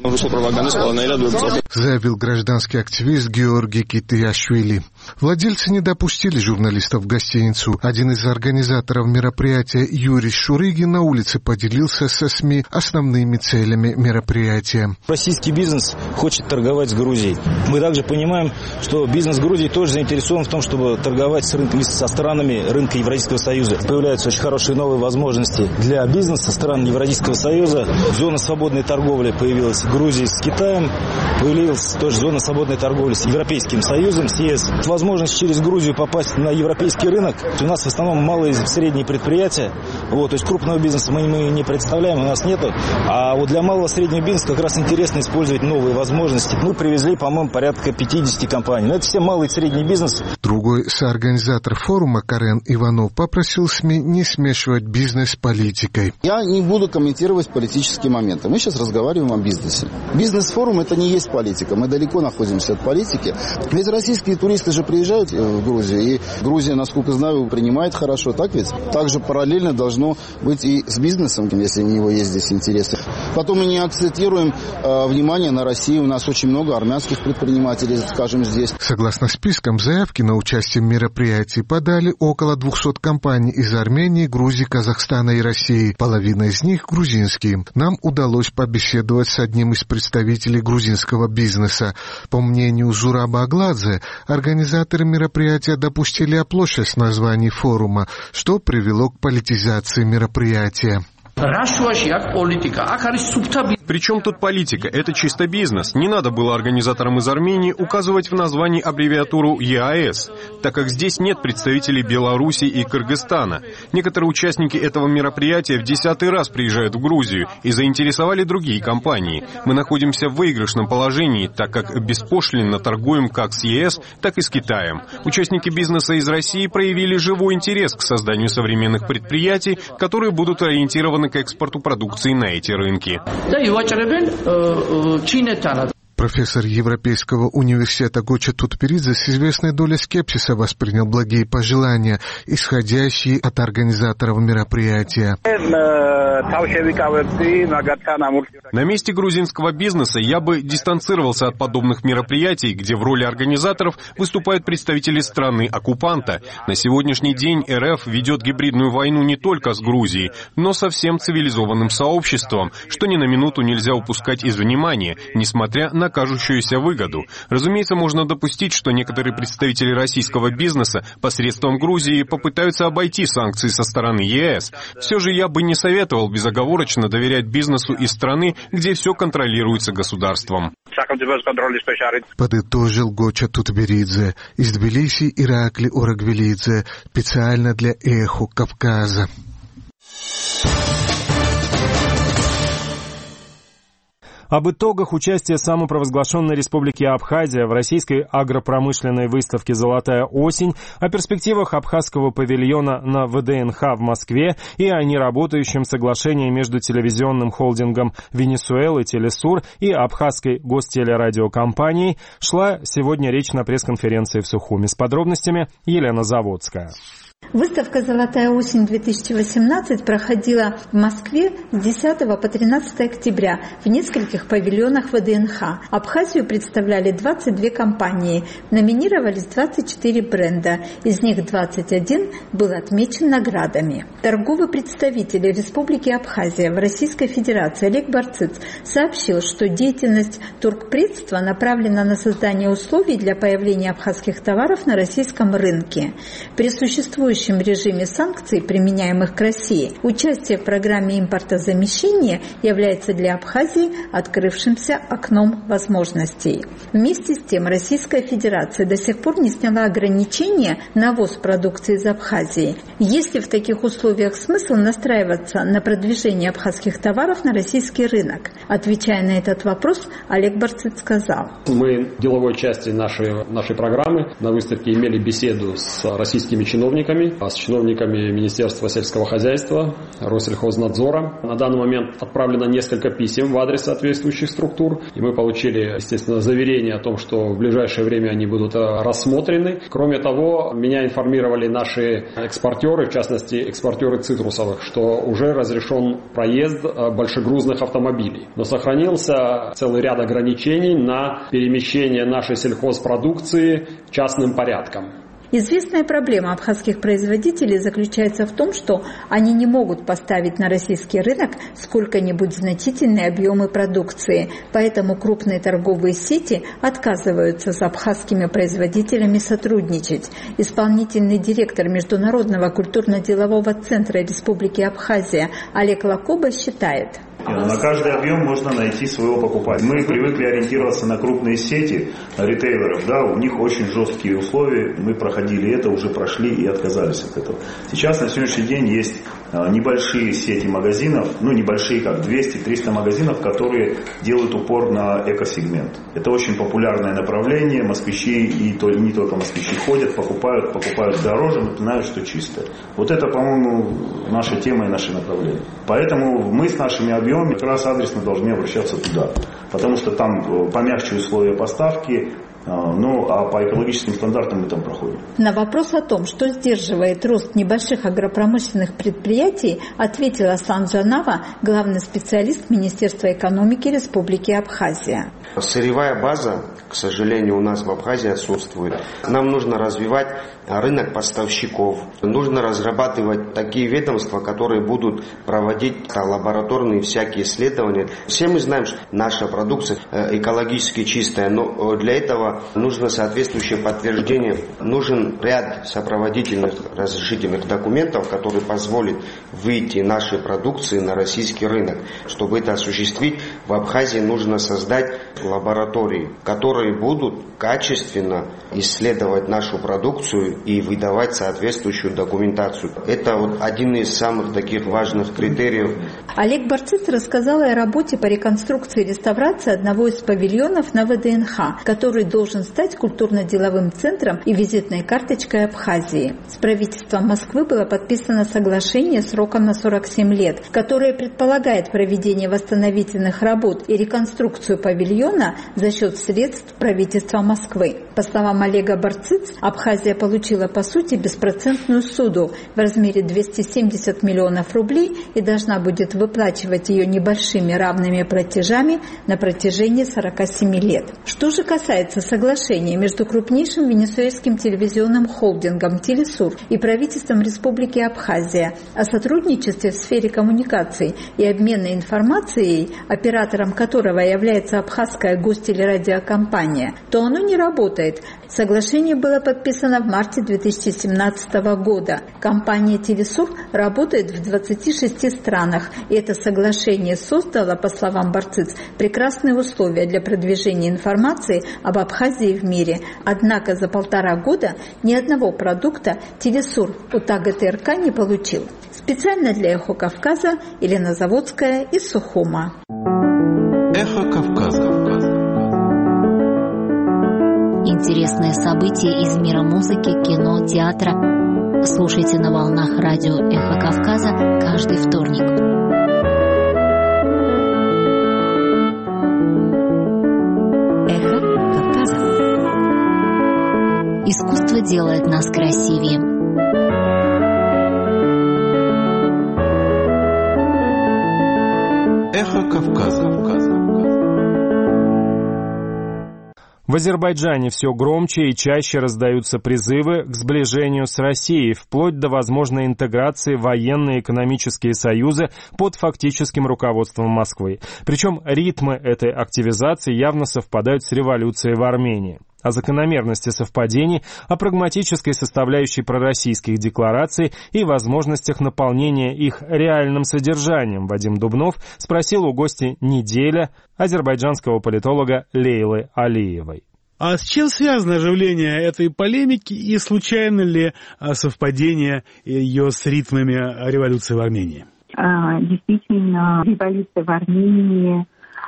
Заявил гражданский активист Георгий Китаяшвили. Владельцы не допустили журналистов в гостиницу. Один из организаторов мероприятия, Юрий Шурыгин, на улице поделился со СМИ основными целями мероприятия. Российский бизнес хочет торговать с Грузией. Мы также понимаем, что бизнес Грузии тоже заинтересован в том, чтобы торговать с рынками, со странами рынка Евразийского союза. Появляются очень хорошие новые возможности для бизнеса стран Евразийского союза. Зона свободной торговли появилась в Грузии с Китаем, появилась тоже зона свободной торговли с Европейским Союзом, с ЕС. Возможность через Грузию попасть на европейский рынок. У нас в основном малые и средние предприятия. То есть крупного бизнеса мы не представляем, у нас нету. А вот для малого и среднего бизнеса как раз интересно использовать новые возможности. Мы привезли, по-моему, порядка 50 компаний. Но это все малый и средний бизнес. Другой соорганизатор форума, Карен Иванов, попросил СМИ не смешивать бизнес с политикой. Я не буду комментировать политические моменты. Мы сейчас разговариваем о бизнесе. Бизнес-форум — это не есть политика. Мы далеко находимся от политики. Ведь российские туристы же приезжают в Грузию, и Грузия, насколько знаю, принимает хорошо, так ведь? Также параллельно должно быть и с бизнесом, если у него есть здесь интересы. Потом мы не акцентируем внимание на Россию. У нас очень много армянских предпринимателей, скажем, здесь. Согласно спискам, заявки на участие в мероприятии подали около 200 компаний из Армении, Грузии, Казахстана и России. Половина из них грузинские. Нам удалось побеседовать с одним из представителей грузинского бизнеса. По мнению Зураба Агладзе, организаторы мероприятия допустили оплошность в названии форума, что привело к политизации мероприятия. Причем тут политика? Это чисто бизнес. Не надо было организаторам из Армении указывать в названии аббревиатуру ЕАЭС, так как здесь нет представителей Беларуси и Кыргызстана. Некоторые участники этого мероприятия в 10-й раз приезжают в Грузию и заинтересовали другие компании. Мы находимся в выигрышном положении, так как беспошлинно торгуем как с ЕС, так и с Китаем. Участники бизнеса из России проявили живой интерес к созданию современных предприятий, которые будут ориентированы к экспорту продукции на эти рынки. Профессор Европейского университета Гоча Тутберидзе с известной долей скепсиса воспринял благие пожелания, исходящие от организаторов мероприятия. На месте грузинского бизнеса я бы дистанцировался от подобных мероприятий, где в роли организаторов выступают представители страны-оккупанта. На сегодняшний день РФ ведет гибридную войну не только с Грузией, но со всем цивилизованным сообществом, что ни на минуту нельзя упускать из внимания, несмотря на кажущуюся выгоду. Разумеется, можно допустить, что некоторые представители российского бизнеса посредством Грузии попытаются обойти санкции со стороны ЕС. Все же я бы не советовал безоговорочно доверять бизнесу из страны, где все контролируется государством. Подытожил Гоча Тутберидзе. Из Тбилиси Иракли Орагвелидзе. Специально для «Эхо Кавказа». Об итогах участия самопровозглашенной Республики Абхазия в российской агропромышленной выставке «Золотая осень», о перспективах абхазского павильона на ВДНХ в Москве и о неработающем соглашении между телевизионным холдингом Венесуэлы «Телесур» и абхазской гостелерадиокомпанией шла сегодня речь на пресс-конференции в Сухуми. С подробностями Елена Заводская. Выставка «Золотая осень-2018» проходила в Москве с 10 по 13 октября в нескольких павильонах ВДНХ. Абхазию представляли 22 компании, номинировались 24 бренда, из них 21 был отмечен наградами. Торговый представитель Республики Абхазия в Российской Федерации Олег Барциц сообщил, что деятельность торгпредства направлена на создание условий для появления абхазских товаров на российском рынке. При существующем режиме санкций, применяемых к России, участие в программе импортозамещения является для Абхазии открывшимся окном возможностей. Вместе с тем Российская Федерация до сих пор не сняла ограничения на ввоз продукции из Абхазии. Есть ли в таких условиях смысл настраиваться на продвижение абхазских товаров на российский рынок? Отвечая на этот вопрос, Олег Барциц сказал. Мы в деловой части нашей программы на выставке имели беседу с российскими чиновниками, с чиновниками Министерства сельского хозяйства, Россельхознадзора. На данный момент отправлено несколько писем в адрес соответствующих структур, и мы получили, естественно, заверение о том, что в ближайшее время они будут рассмотрены. Кроме того, меня информировали наши экспортеры, в частности, экспортеры цитрусовых, что уже разрешен проезд большегрузных автомобилей. Но сохранился целый ряд ограничений на перемещение нашей сельхозпродукции частным порядком. Известная проблема абхазских производителей заключается в том, что они не могут поставить на российский рынок сколько-нибудь значительные объемы продукции, поэтому крупные торговые сети отказываются с абхазскими производителями сотрудничать. Исполнительный директор Международного культурно-делового центра Республики Абхазия Олег Лакоба считает: на каждый объем можно найти своего покупателя. Мы привыкли ориентироваться на крупные сети ритейлеров, да, у них очень жесткие условия, мы проходили это, уже прошли и отказались от этого. Сейчас на сегодняшний день есть небольшие сети магазинов, небольшие, как 200-300 магазинов, которые делают упор на экосегмент. Это очень популярное направление, москвичи и не только москвичи ходят, покупают дороже, но знают, что чисто. Вот это, по-моему, наша тема и наше направление. Поэтому мы с нашими объемами как раз адресно должны обращаться туда, потому что там помягче условия поставки. А по экологическим стандартам мы там проходим. На вопрос о том, что сдерживает рост небольших агропромышленных предприятий, ответил Аслан Жанава, главный специалист Министерства экономики Республики Абхазия. Сырьевая база, к сожалению, у нас в Абхазии отсутствует. Нам нужно развивать рынок поставщиков. Нужно разрабатывать такие ведомства, которые будут проводить лабораторные всякие исследования. Все мы знаем, что наша продукция экологически чистая, но для этого нужно соответствующее подтверждение. Нужен ряд сопроводительных разрешительных документов, которые позволят выйти нашей продукции на российский рынок. Чтобы это осуществить, в Абхазии нужно создать лаборатории, которые будут качественно исследовать нашу продукцию и выдавать соответствующую документацию. Это один из самых таких важных критериев. Олег Барциц рассказал о работе по реконструкции и реставрации одного из павильонов на ВДНХ, который должен стать культурно-деловым центром и визитной карточкой Абхазии. С правительством Москвы было подписано соглашение сроком на 47 лет, которое предполагает проведение восстановительных работ и реконструкцию павильона за счет средств правительства Москвы. По словам Олега Барциц, Абхазия получила по сути беспроцентную ссуду в размере 270 миллионов рублей и должна будет выплачивать ее небольшими равными платежами на протяжении 47 лет. Что же касается соглашения между крупнейшим венесуэльским телевизионным холдингом «Телесур» и правительством Республики Абхазия о сотрудничестве в сфере коммуникаций и обмена информацией, оператором которого является абхазская гостелерадиокомпания, то оно не работает. Соглашение было подписано в марте 2017 года. Компания «Телесур» работает в 26 странах, и это соглашение создало, по словам Барциц, прекрасные условия для продвижения информации об Абхазии в мире. Однако за 1,5 года ни одного продукта «Телесур» от АГТРК не получил. Специально для «Эхо Кавказа» Елена Заводская из Сухума. «Эхо Кавказа». Интересные события из мира музыки, кино, театра. Слушайте на волнах радио «Эхо Кавказа» каждый вторник. «Эхо Кавказа». Искусство делает нас красивее. Эхо Кавказа. В Азербайджане все громче и чаще раздаются призывы к сближению с Россией, вплоть до возможной интеграции в военно-экономические союзы под фактическим руководством Москвы. Причем ритмы этой активизации явно совпадают с революцией в Армении. О закономерности совпадений, о прагматической составляющей пророссийских деклараций и возможностях наполнения их реальным содержанием Вадим Дубнов спросил у гостя «Неделя» азербайджанского политолога Лейлы Алиевой. А с чем связано оживление этой полемики и случайно ли совпадение ее с ритмами революции в Армении? Действительно, революция в Армении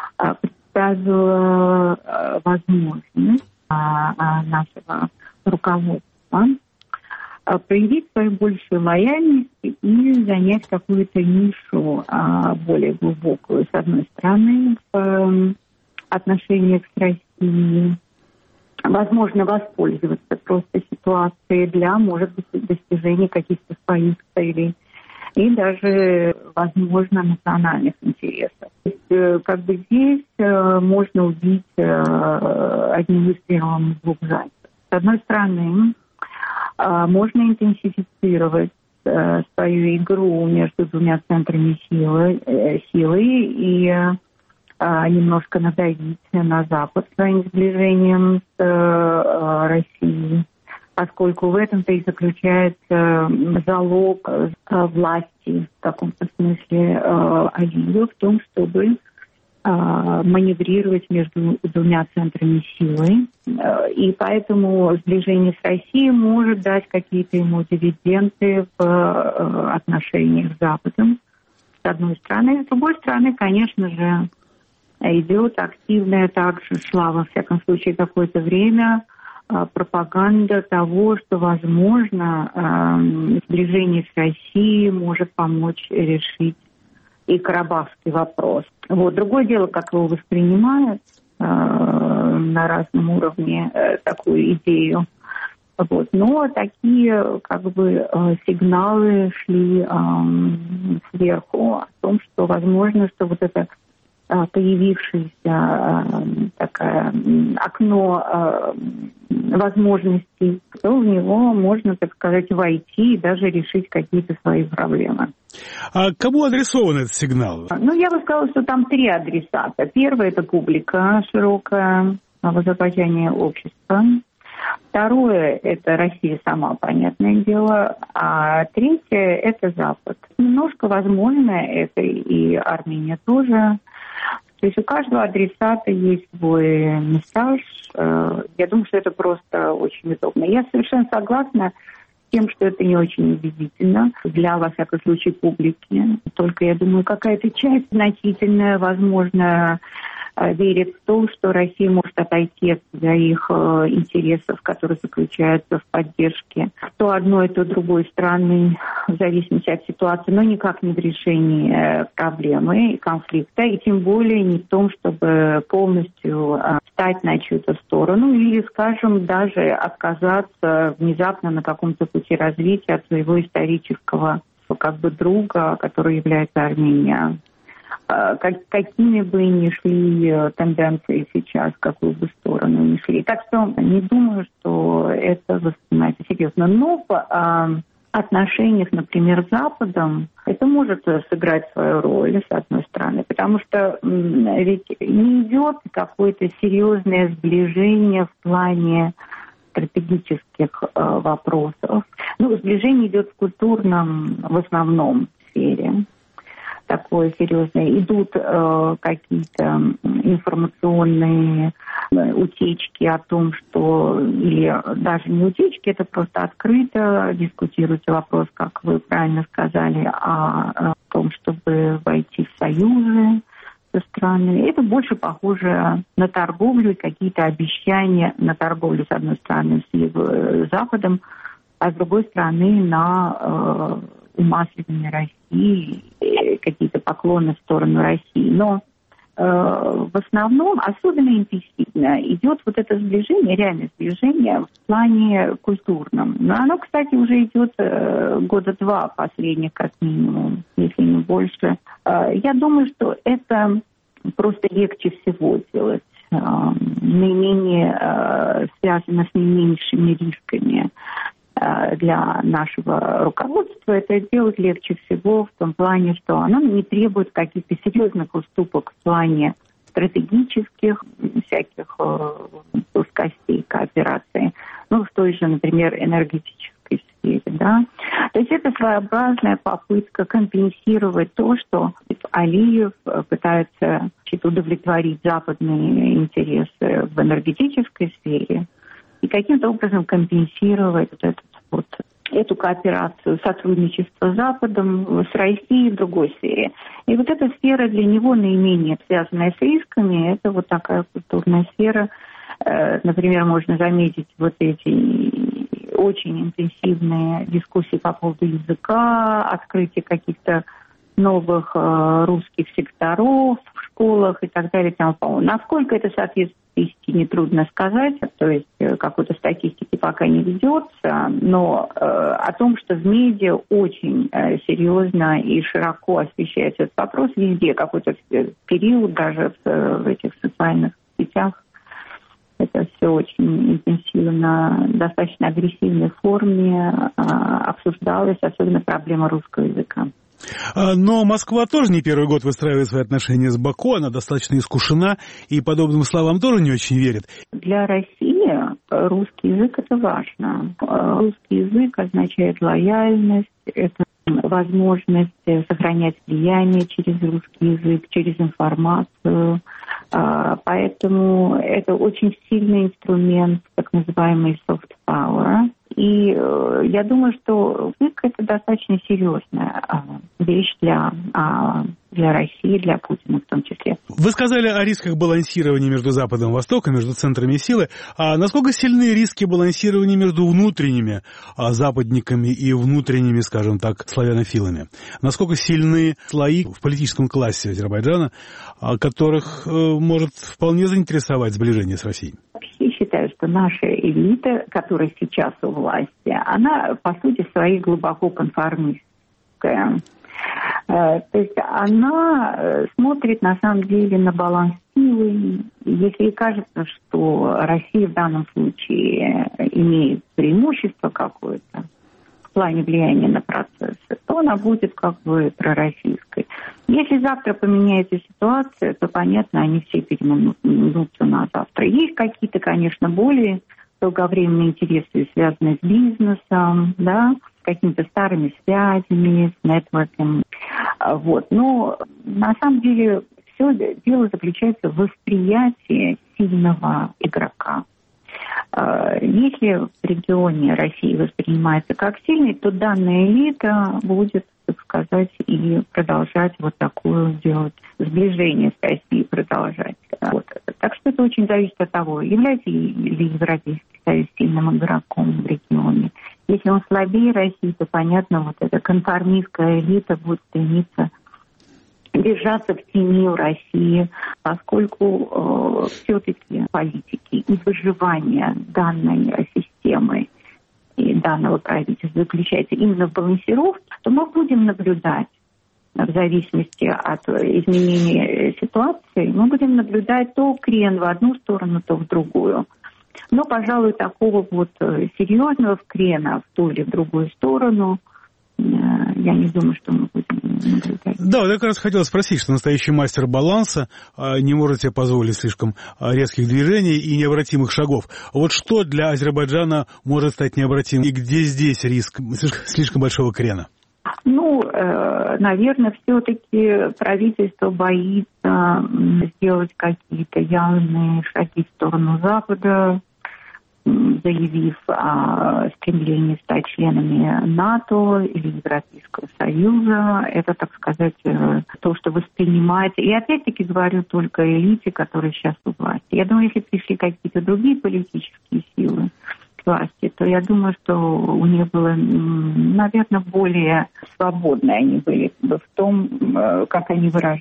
представила возможность нашего руководства проявить свою большую лояльность и занять какую-то нишу более глубокую, с одной стороны, в отношениях с Россией, возможно, воспользоваться просто ситуацией для, может быть, достижения каких-то своих целей и даже, возможно, национальных интересов. То есть, как бы здесь можно убить одним выстрелом двух зайцев. С одной стороны, можно интенсифицировать свою игру между двумя центрами силы и немножко надавить на Запад своим сближением с Россией, поскольку в этом-то и заключается залог власти, в каком-то смысле, Алиева, в том, чтобы маневрировать между двумя центрами силы. И поэтому сближение с Россией может дать какие-то ему дивиденды в отношениях с Западом, с одной стороны. С другой стороны, конечно же, идет активная, также шла, во всяком случае, какое-то время пропаганда того, что, возможно, сближение с Россией может помочь решить и карабахский вопрос. Вот. Другое дело, как его воспринимают на разном уровне такую идею. Вот. Но такие как бы сигналы шли сверху о том, что возможно, что вот это появившееся такое окно возможностей, то в него можно, так сказать, войти и даже решить какие-то свои проблемы. А кому адресован этот сигнал? Ну, я бы сказала, что там три адресата. Первое – это публика широкая в Азербайджане, общество. Второе – это Россия сама, понятное дело. А третье – это Запад. Немножко, возможно, это и Армения тоже. То есть у каждого адресата есть свой месседж. Я думаю, что это просто очень удобно. Я совершенно согласна с тем, что это не очень убедительно для, во всяком случае, публики. Только, я думаю, какая-то часть значительная, возможно, верит в то, что Россия может отойти от своих интересов, которые заключаются в поддержке то одной, то другой страны, в зависимости от ситуации, но никак не в решении проблемы и конфликта, и тем более не в том, чтобы полностью встать на чью-то сторону или, скажем, даже отказаться внезапно на каком-то пути развития от своего исторического как бы друга, который является Армения. Какими бы ни шли тенденции сейчас, в какую бы сторону ни шли. Так что не думаю, что это воспринимается серьезно. Но в отношениях, например, с Западом, это может сыграть свою роль, с одной стороны, потому что ведь не идет какое-то серьезное сближение в плане стратегических вопросов. Ну, сближение идет в культурном, в основном, сфере. Такое серьезное. Идут какие-то информационные утечки о том, что, или даже не утечки, это просто открыто дискутируется вопрос, как вы правильно сказали, о том, чтобы войти в союзы со странами. Это больше похоже на торговлю и какие-то обещания на торговлю, с одной стороны, с Западом, а с другой стороны, на умасливание России, какие-то поклоны в сторону России. Но в основном особенно интенсивно идет вот это сближение, реальное сближение в плане культурном. Но оно, кстати, уже идет года 2 последних, как минимум, если не больше. Я думаю, что это просто легче всего делать, наименее связано с наименьшими рисками для нашего руководства. Это делать легче всего в том плане, что оно не требует каких-то серьезных уступок в плане стратегических всяких плоскостей кооперации, ну, в той же, например, энергетической сфере, да. То есть это своеобразная попытка компенсировать то, что Алиев пытается удовлетворить западные интересы в энергетической сфере и каким-то образом компенсировать эту кооперацию, сотрудничество с Западом, с Россией в другой сфере. И вот эта сфера для него наименее связанная с рисками, это вот такая культурная сфера. Например, можно заметить вот эти очень интенсивные дискуссии по поводу языка, открытие каких-то новых русских секторов в школах и так далее. Насколько это соответствует истине, трудно сказать, то есть какой-то статистики пока не ведется, но о том, что в медиа очень серьезно и широко освещается этот вопрос везде, какой-то период даже в этих социальных сетях, это все очень интенсивно, достаточно агрессивной форме обсуждалось, особенно проблема русского языка. Но Москва тоже не первый год выстраивает свои отношения с Баку, она достаточно искушена и подобным словам тоже не очень верит. Для России русский язык – это важно. Русский язык означает лояльность, это возможность сохранять влияние через русский язык, через информацию. Поэтому это очень сильный инструмент, так называемый soft power. И я думаю, что язык – это достаточно серьезная вещь для России, для Путина в том числе. Вы сказали о рисках балансирования между Западом и Востоком, между центрами силы. А насколько сильны риски балансирования между внутренними западниками и внутренними, скажем так, славянофилами? Насколько сильны слои в политическом классе Азербайджана, которых может вполне заинтересовать сближение с Россией? Я считаю, что наша элита, которая сейчас у власти, она, по сути своей, глубоко конформистская. То есть она смотрит, на самом деле, на баланс силы. Если ей кажется, что Россия в данном случае имеет преимущество какое-то в плане влияния на процессы, то она будет как бы пророссийской. Если завтра поменяется ситуация, то, понятно, они все переменутся на завтра. Есть какие-то, конечно, более долговременные интересы, связанные с бизнесом, да, с какими-то старыми связями, с нетворком. Вот. Но на самом деле все дело заключается в восприятии сильного игрока. Если в регионе России воспринимается как сильный, то данная элита будет, так сказать, и продолжать вот такое делать сближение с Россией, продолжать. Вот. Так что это очень зависит от того, является ли Европейский Союз сильным игроком в регионе. Если он слабее России, то, понятно, вот эта конформистская элита будет стремиться держаться в тени у России, поскольку все-таки политики и выживание данной системы и данного правительства заключается именно в балансировке, то мы будем наблюдать, в зависимости от изменения ситуации, мы будем наблюдать то крен в одну сторону, то в другую. Но, пожалуй, такого вот серьезного крена в ту или в другую сторону я не думаю, что мы будем наблюдать. Да, я как раз хотел спросить, что настоящий мастер баланса не может себе позволить слишком резких движений и необратимых шагов. Вот что для Азербайджана может стать необратимым? И где здесь риск слишком большого крена? Ну, наверное, все-таки правительство боится сделать какие-то явные шаги в сторону Запада, заявив о стремлении стать членами НАТО или Европейского Союза. Это, так сказать, то, что воспринимается. И опять-таки говорю только о элите, которая сейчас у власти. Я думаю, если пришли какие-то другие политические силы к власти, то я думаю, что у них было, наверное, более свободны они были в том, как они выражаются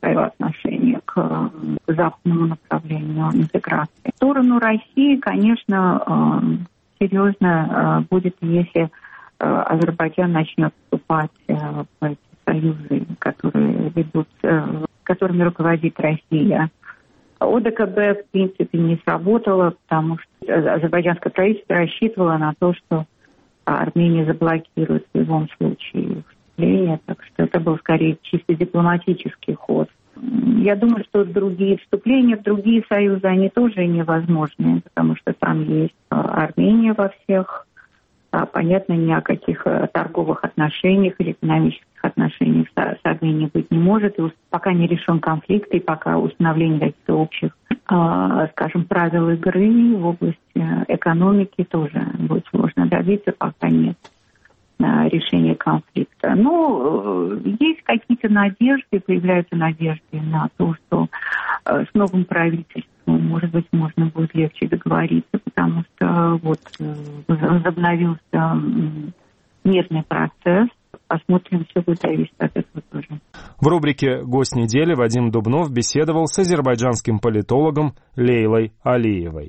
свое отношение к западному направлению интеграции. В сторону России, конечно, серьезно будет, если Азербайджан начнет вступать в эти союзы, которыми руководит Россия. ОДКБ, в принципе, не сработало, потому что азербайджанское правительство рассчитывало на то, что Армения заблокирует в любом случае вступление, так что это был скорее чисто дипломатический ход. Я думаю, что другие вступления в другие союзы, они тоже невозможны, потому что там есть Армения во всех. Понятно, ни о каких торговых отношениях или экономических отношениях с Арменией быть не может. И пока не решен конфликт, и пока установление каких-то общих, скажем, правил игры в области экономики тоже будет сложно добиться, пока нет решения конфликта. Но есть какие-то надежды, появляются надежды на то, что с новым правительством, может быть, можно будет легче договориться, потому что вот возобновился мирный процесс. Посмотрим, все будет зависеть от этого тоже. В рубрике «Гость недели» Вадим Дубнов беседовал с азербайджанским политологом Лейлой Алиевой.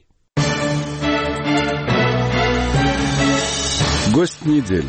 Гость недели.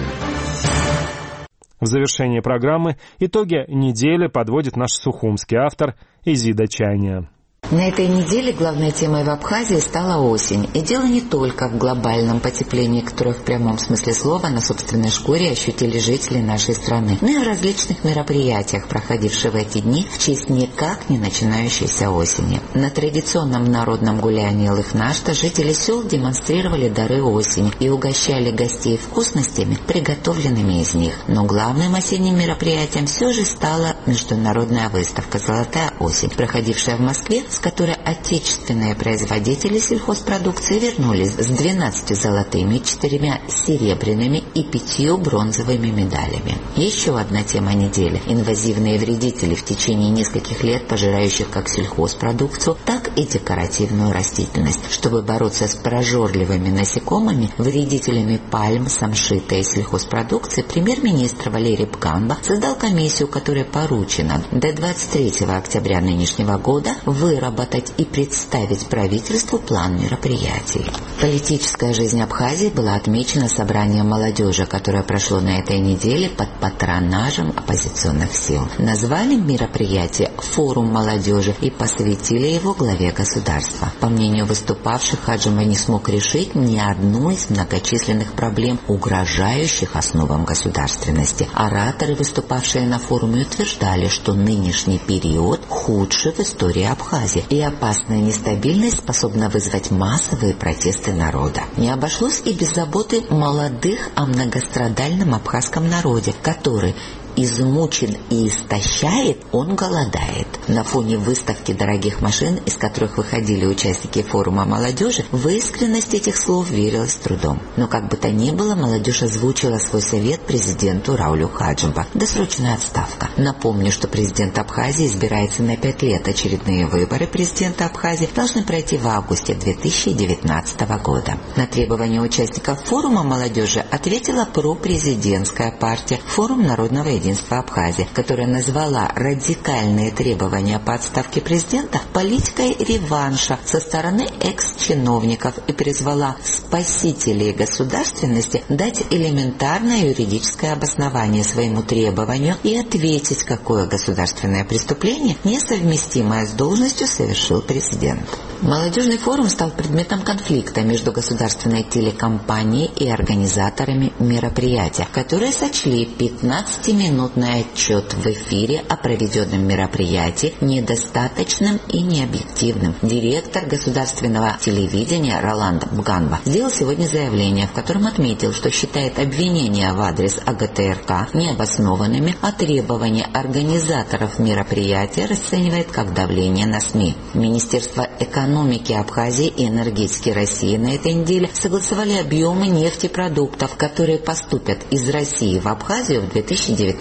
В завершении программы итоги недели подводит наш сухумский автор Изида Чайния. На этой неделе главной темой в Абхазии стала осень. И дело не только в глобальном потеплении, которое в прямом смысле слова на собственной шкуре ощутили жители нашей страны, но и в различных мероприятиях, проходивших в эти дни в честь никак не начинающейся осени. На традиционном народном гулянии Лыхнашта жители сел демонстрировали дары осени и угощали гостей вкусностями, приготовленными из них. Но главным осенним мероприятием все же стала международная выставка «Золотая осень», проходившая в Москве, с которой отечественные производители сельхозпродукции вернулись с 12 золотыми, 4 серебряными и 5 бронзовыми медалями. Еще одна тема недели – инвазивные вредители, в течение нескольких лет пожирающих как сельхозпродукцию, так и декоративную растительность. Чтобы бороться с прожорливыми насекомыми, вредителями пальм, самшита и сельхозпродукции, премьер-министр Валерий Бганба создал комиссию, которой поручено до 23 октября нынешнего года выработать и представить правительству план мероприятий. Политическая жизнь Абхазии была отмечена собранием молодежи, которое прошло на этой неделе под патронажем оппозиционных сил. Назвали мероприятие «Форум молодежи» и посвятили его главе государства. По мнению выступавших, Хаджима не смог решить ни одну из многочисленных проблем, угрожающих основам государственности. Ораторы, выступавшие на форуме, утверждали, что нынешний период худший в истории Абхазии, и опасная нестабильность способна вызвать массовые протесты народа. Не обошлось и без заботы молодых о многострадальном абхазском народе, который измучен и истощает, он голодает. На фоне выставки дорогих машин, из которых выходили участники форума молодежи, в искренность этих слов верилось с трудом. Но как бы то ни было, молодежь озвучила свой совет президенту Раулю Хаджимба: досрочная отставка. Напомню, что президент Абхазии избирается на 5 лет. Очередные выборы президента Абхазии должны пройти в августе 2019 года. На требования участников форума молодежи ответила пропрезидентская партия «Форум народного единства Абхазии», которая назвала радикальные требования по отставке президента политикой реванша со стороны экс-чиновников и призвала спасителей государственности дать элементарное юридическое обоснование своему требованию и ответить, какое государственное преступление, несовместимое с должностью, совершил президент. Молодежный форум стал предметом конфликта между государственной телекомпанией и организаторами мероприятия, которые сочли 15-минутный отчет в эфире о проведенном мероприятии недостаточным и необъективным. Директор государственного телевидения Роланд Бганба сделал сегодня заявление, в котором отметил, что считает обвинения в адрес АГТРК необоснованными, а требования организаторов мероприятия расценивает как давление на СМИ. Министерство экономики Абхазии и энергетики России на этой неделе согласовали объемы нефтепродуктов, которые поступят из России в Абхазию в 2019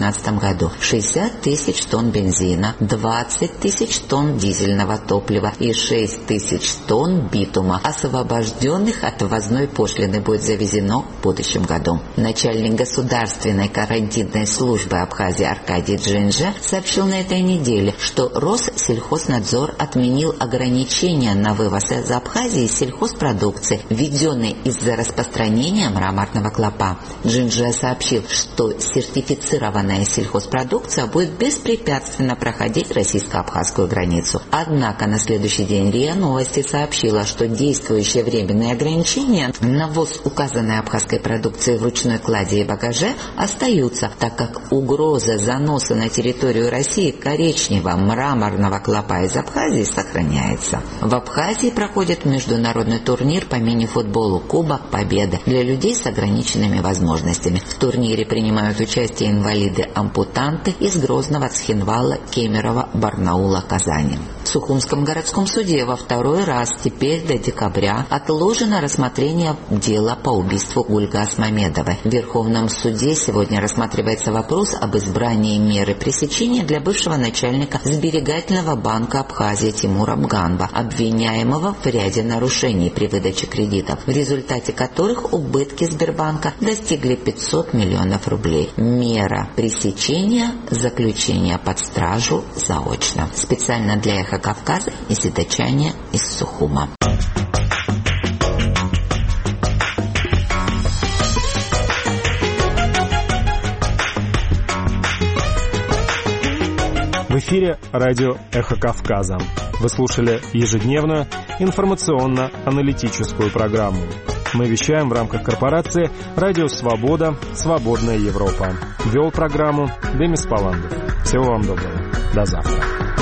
2019 году. 60 тысяч тонн бензина, 20 тысяч тонн дизельного топлива и 6 тысяч тонн битума, освобожденных от ввозной пошлины, будет завезено в будущем году. Начальник государственной карантинной службы Абхазии Аркадий Джинджа сообщил на этой неделе, что Россельхознадзор отменил ограничения на вывоз из Абхазии сельхозпродукции, введенные из-за распространения мраморного клопа. Джинджа сообщил, что сертифицированная сельхозпродукция будет беспрепятственно проходить российско-абхазскую границу. Однако на следующий день РИА Новости сообщила, что действующие временные ограничения на ввоз указанной абхазской продукции в ручной кладе и багаже остаются, так как угроза заноса на территорию России коричневого мраморного клопа из Абхазии сохраняется. В Абхазии проходит международный турнир по мини-футболу «Кубок Победы» для людей с ограниченными возможностями. В турнире принимают участие инвалиды-ампутанты из Грозного, Цхинвала, Кемерово, Барнаула, Казани. В Сухумском городском суде во второй раз теперь до декабря отложено рассмотрение дела по убийству Гульгас Мамедовой. В Верховном суде сегодня рассматривается вопрос об избрании меры пресечения для бывшего начальника Сберегательного банка Абхазии Тимура Бганба, обвиняемого в ряде нарушений при выдаче кредитов, в результате которых убытки Сбербанка достигли 500 миллионов рублей. Мера пресечения – заключение под стражу заочно. Специально для «Эхо Кавказа» Исида Чаня из Сухума. В эфире радио «Эхо Кавказа». Вы слушали ежедневную информационно-аналитическую программу. Мы вещаем в рамках корпорации «Радио Свобода. Свободная Европа». Вел программу Демис Паландов. Всего вам доброго. До завтра.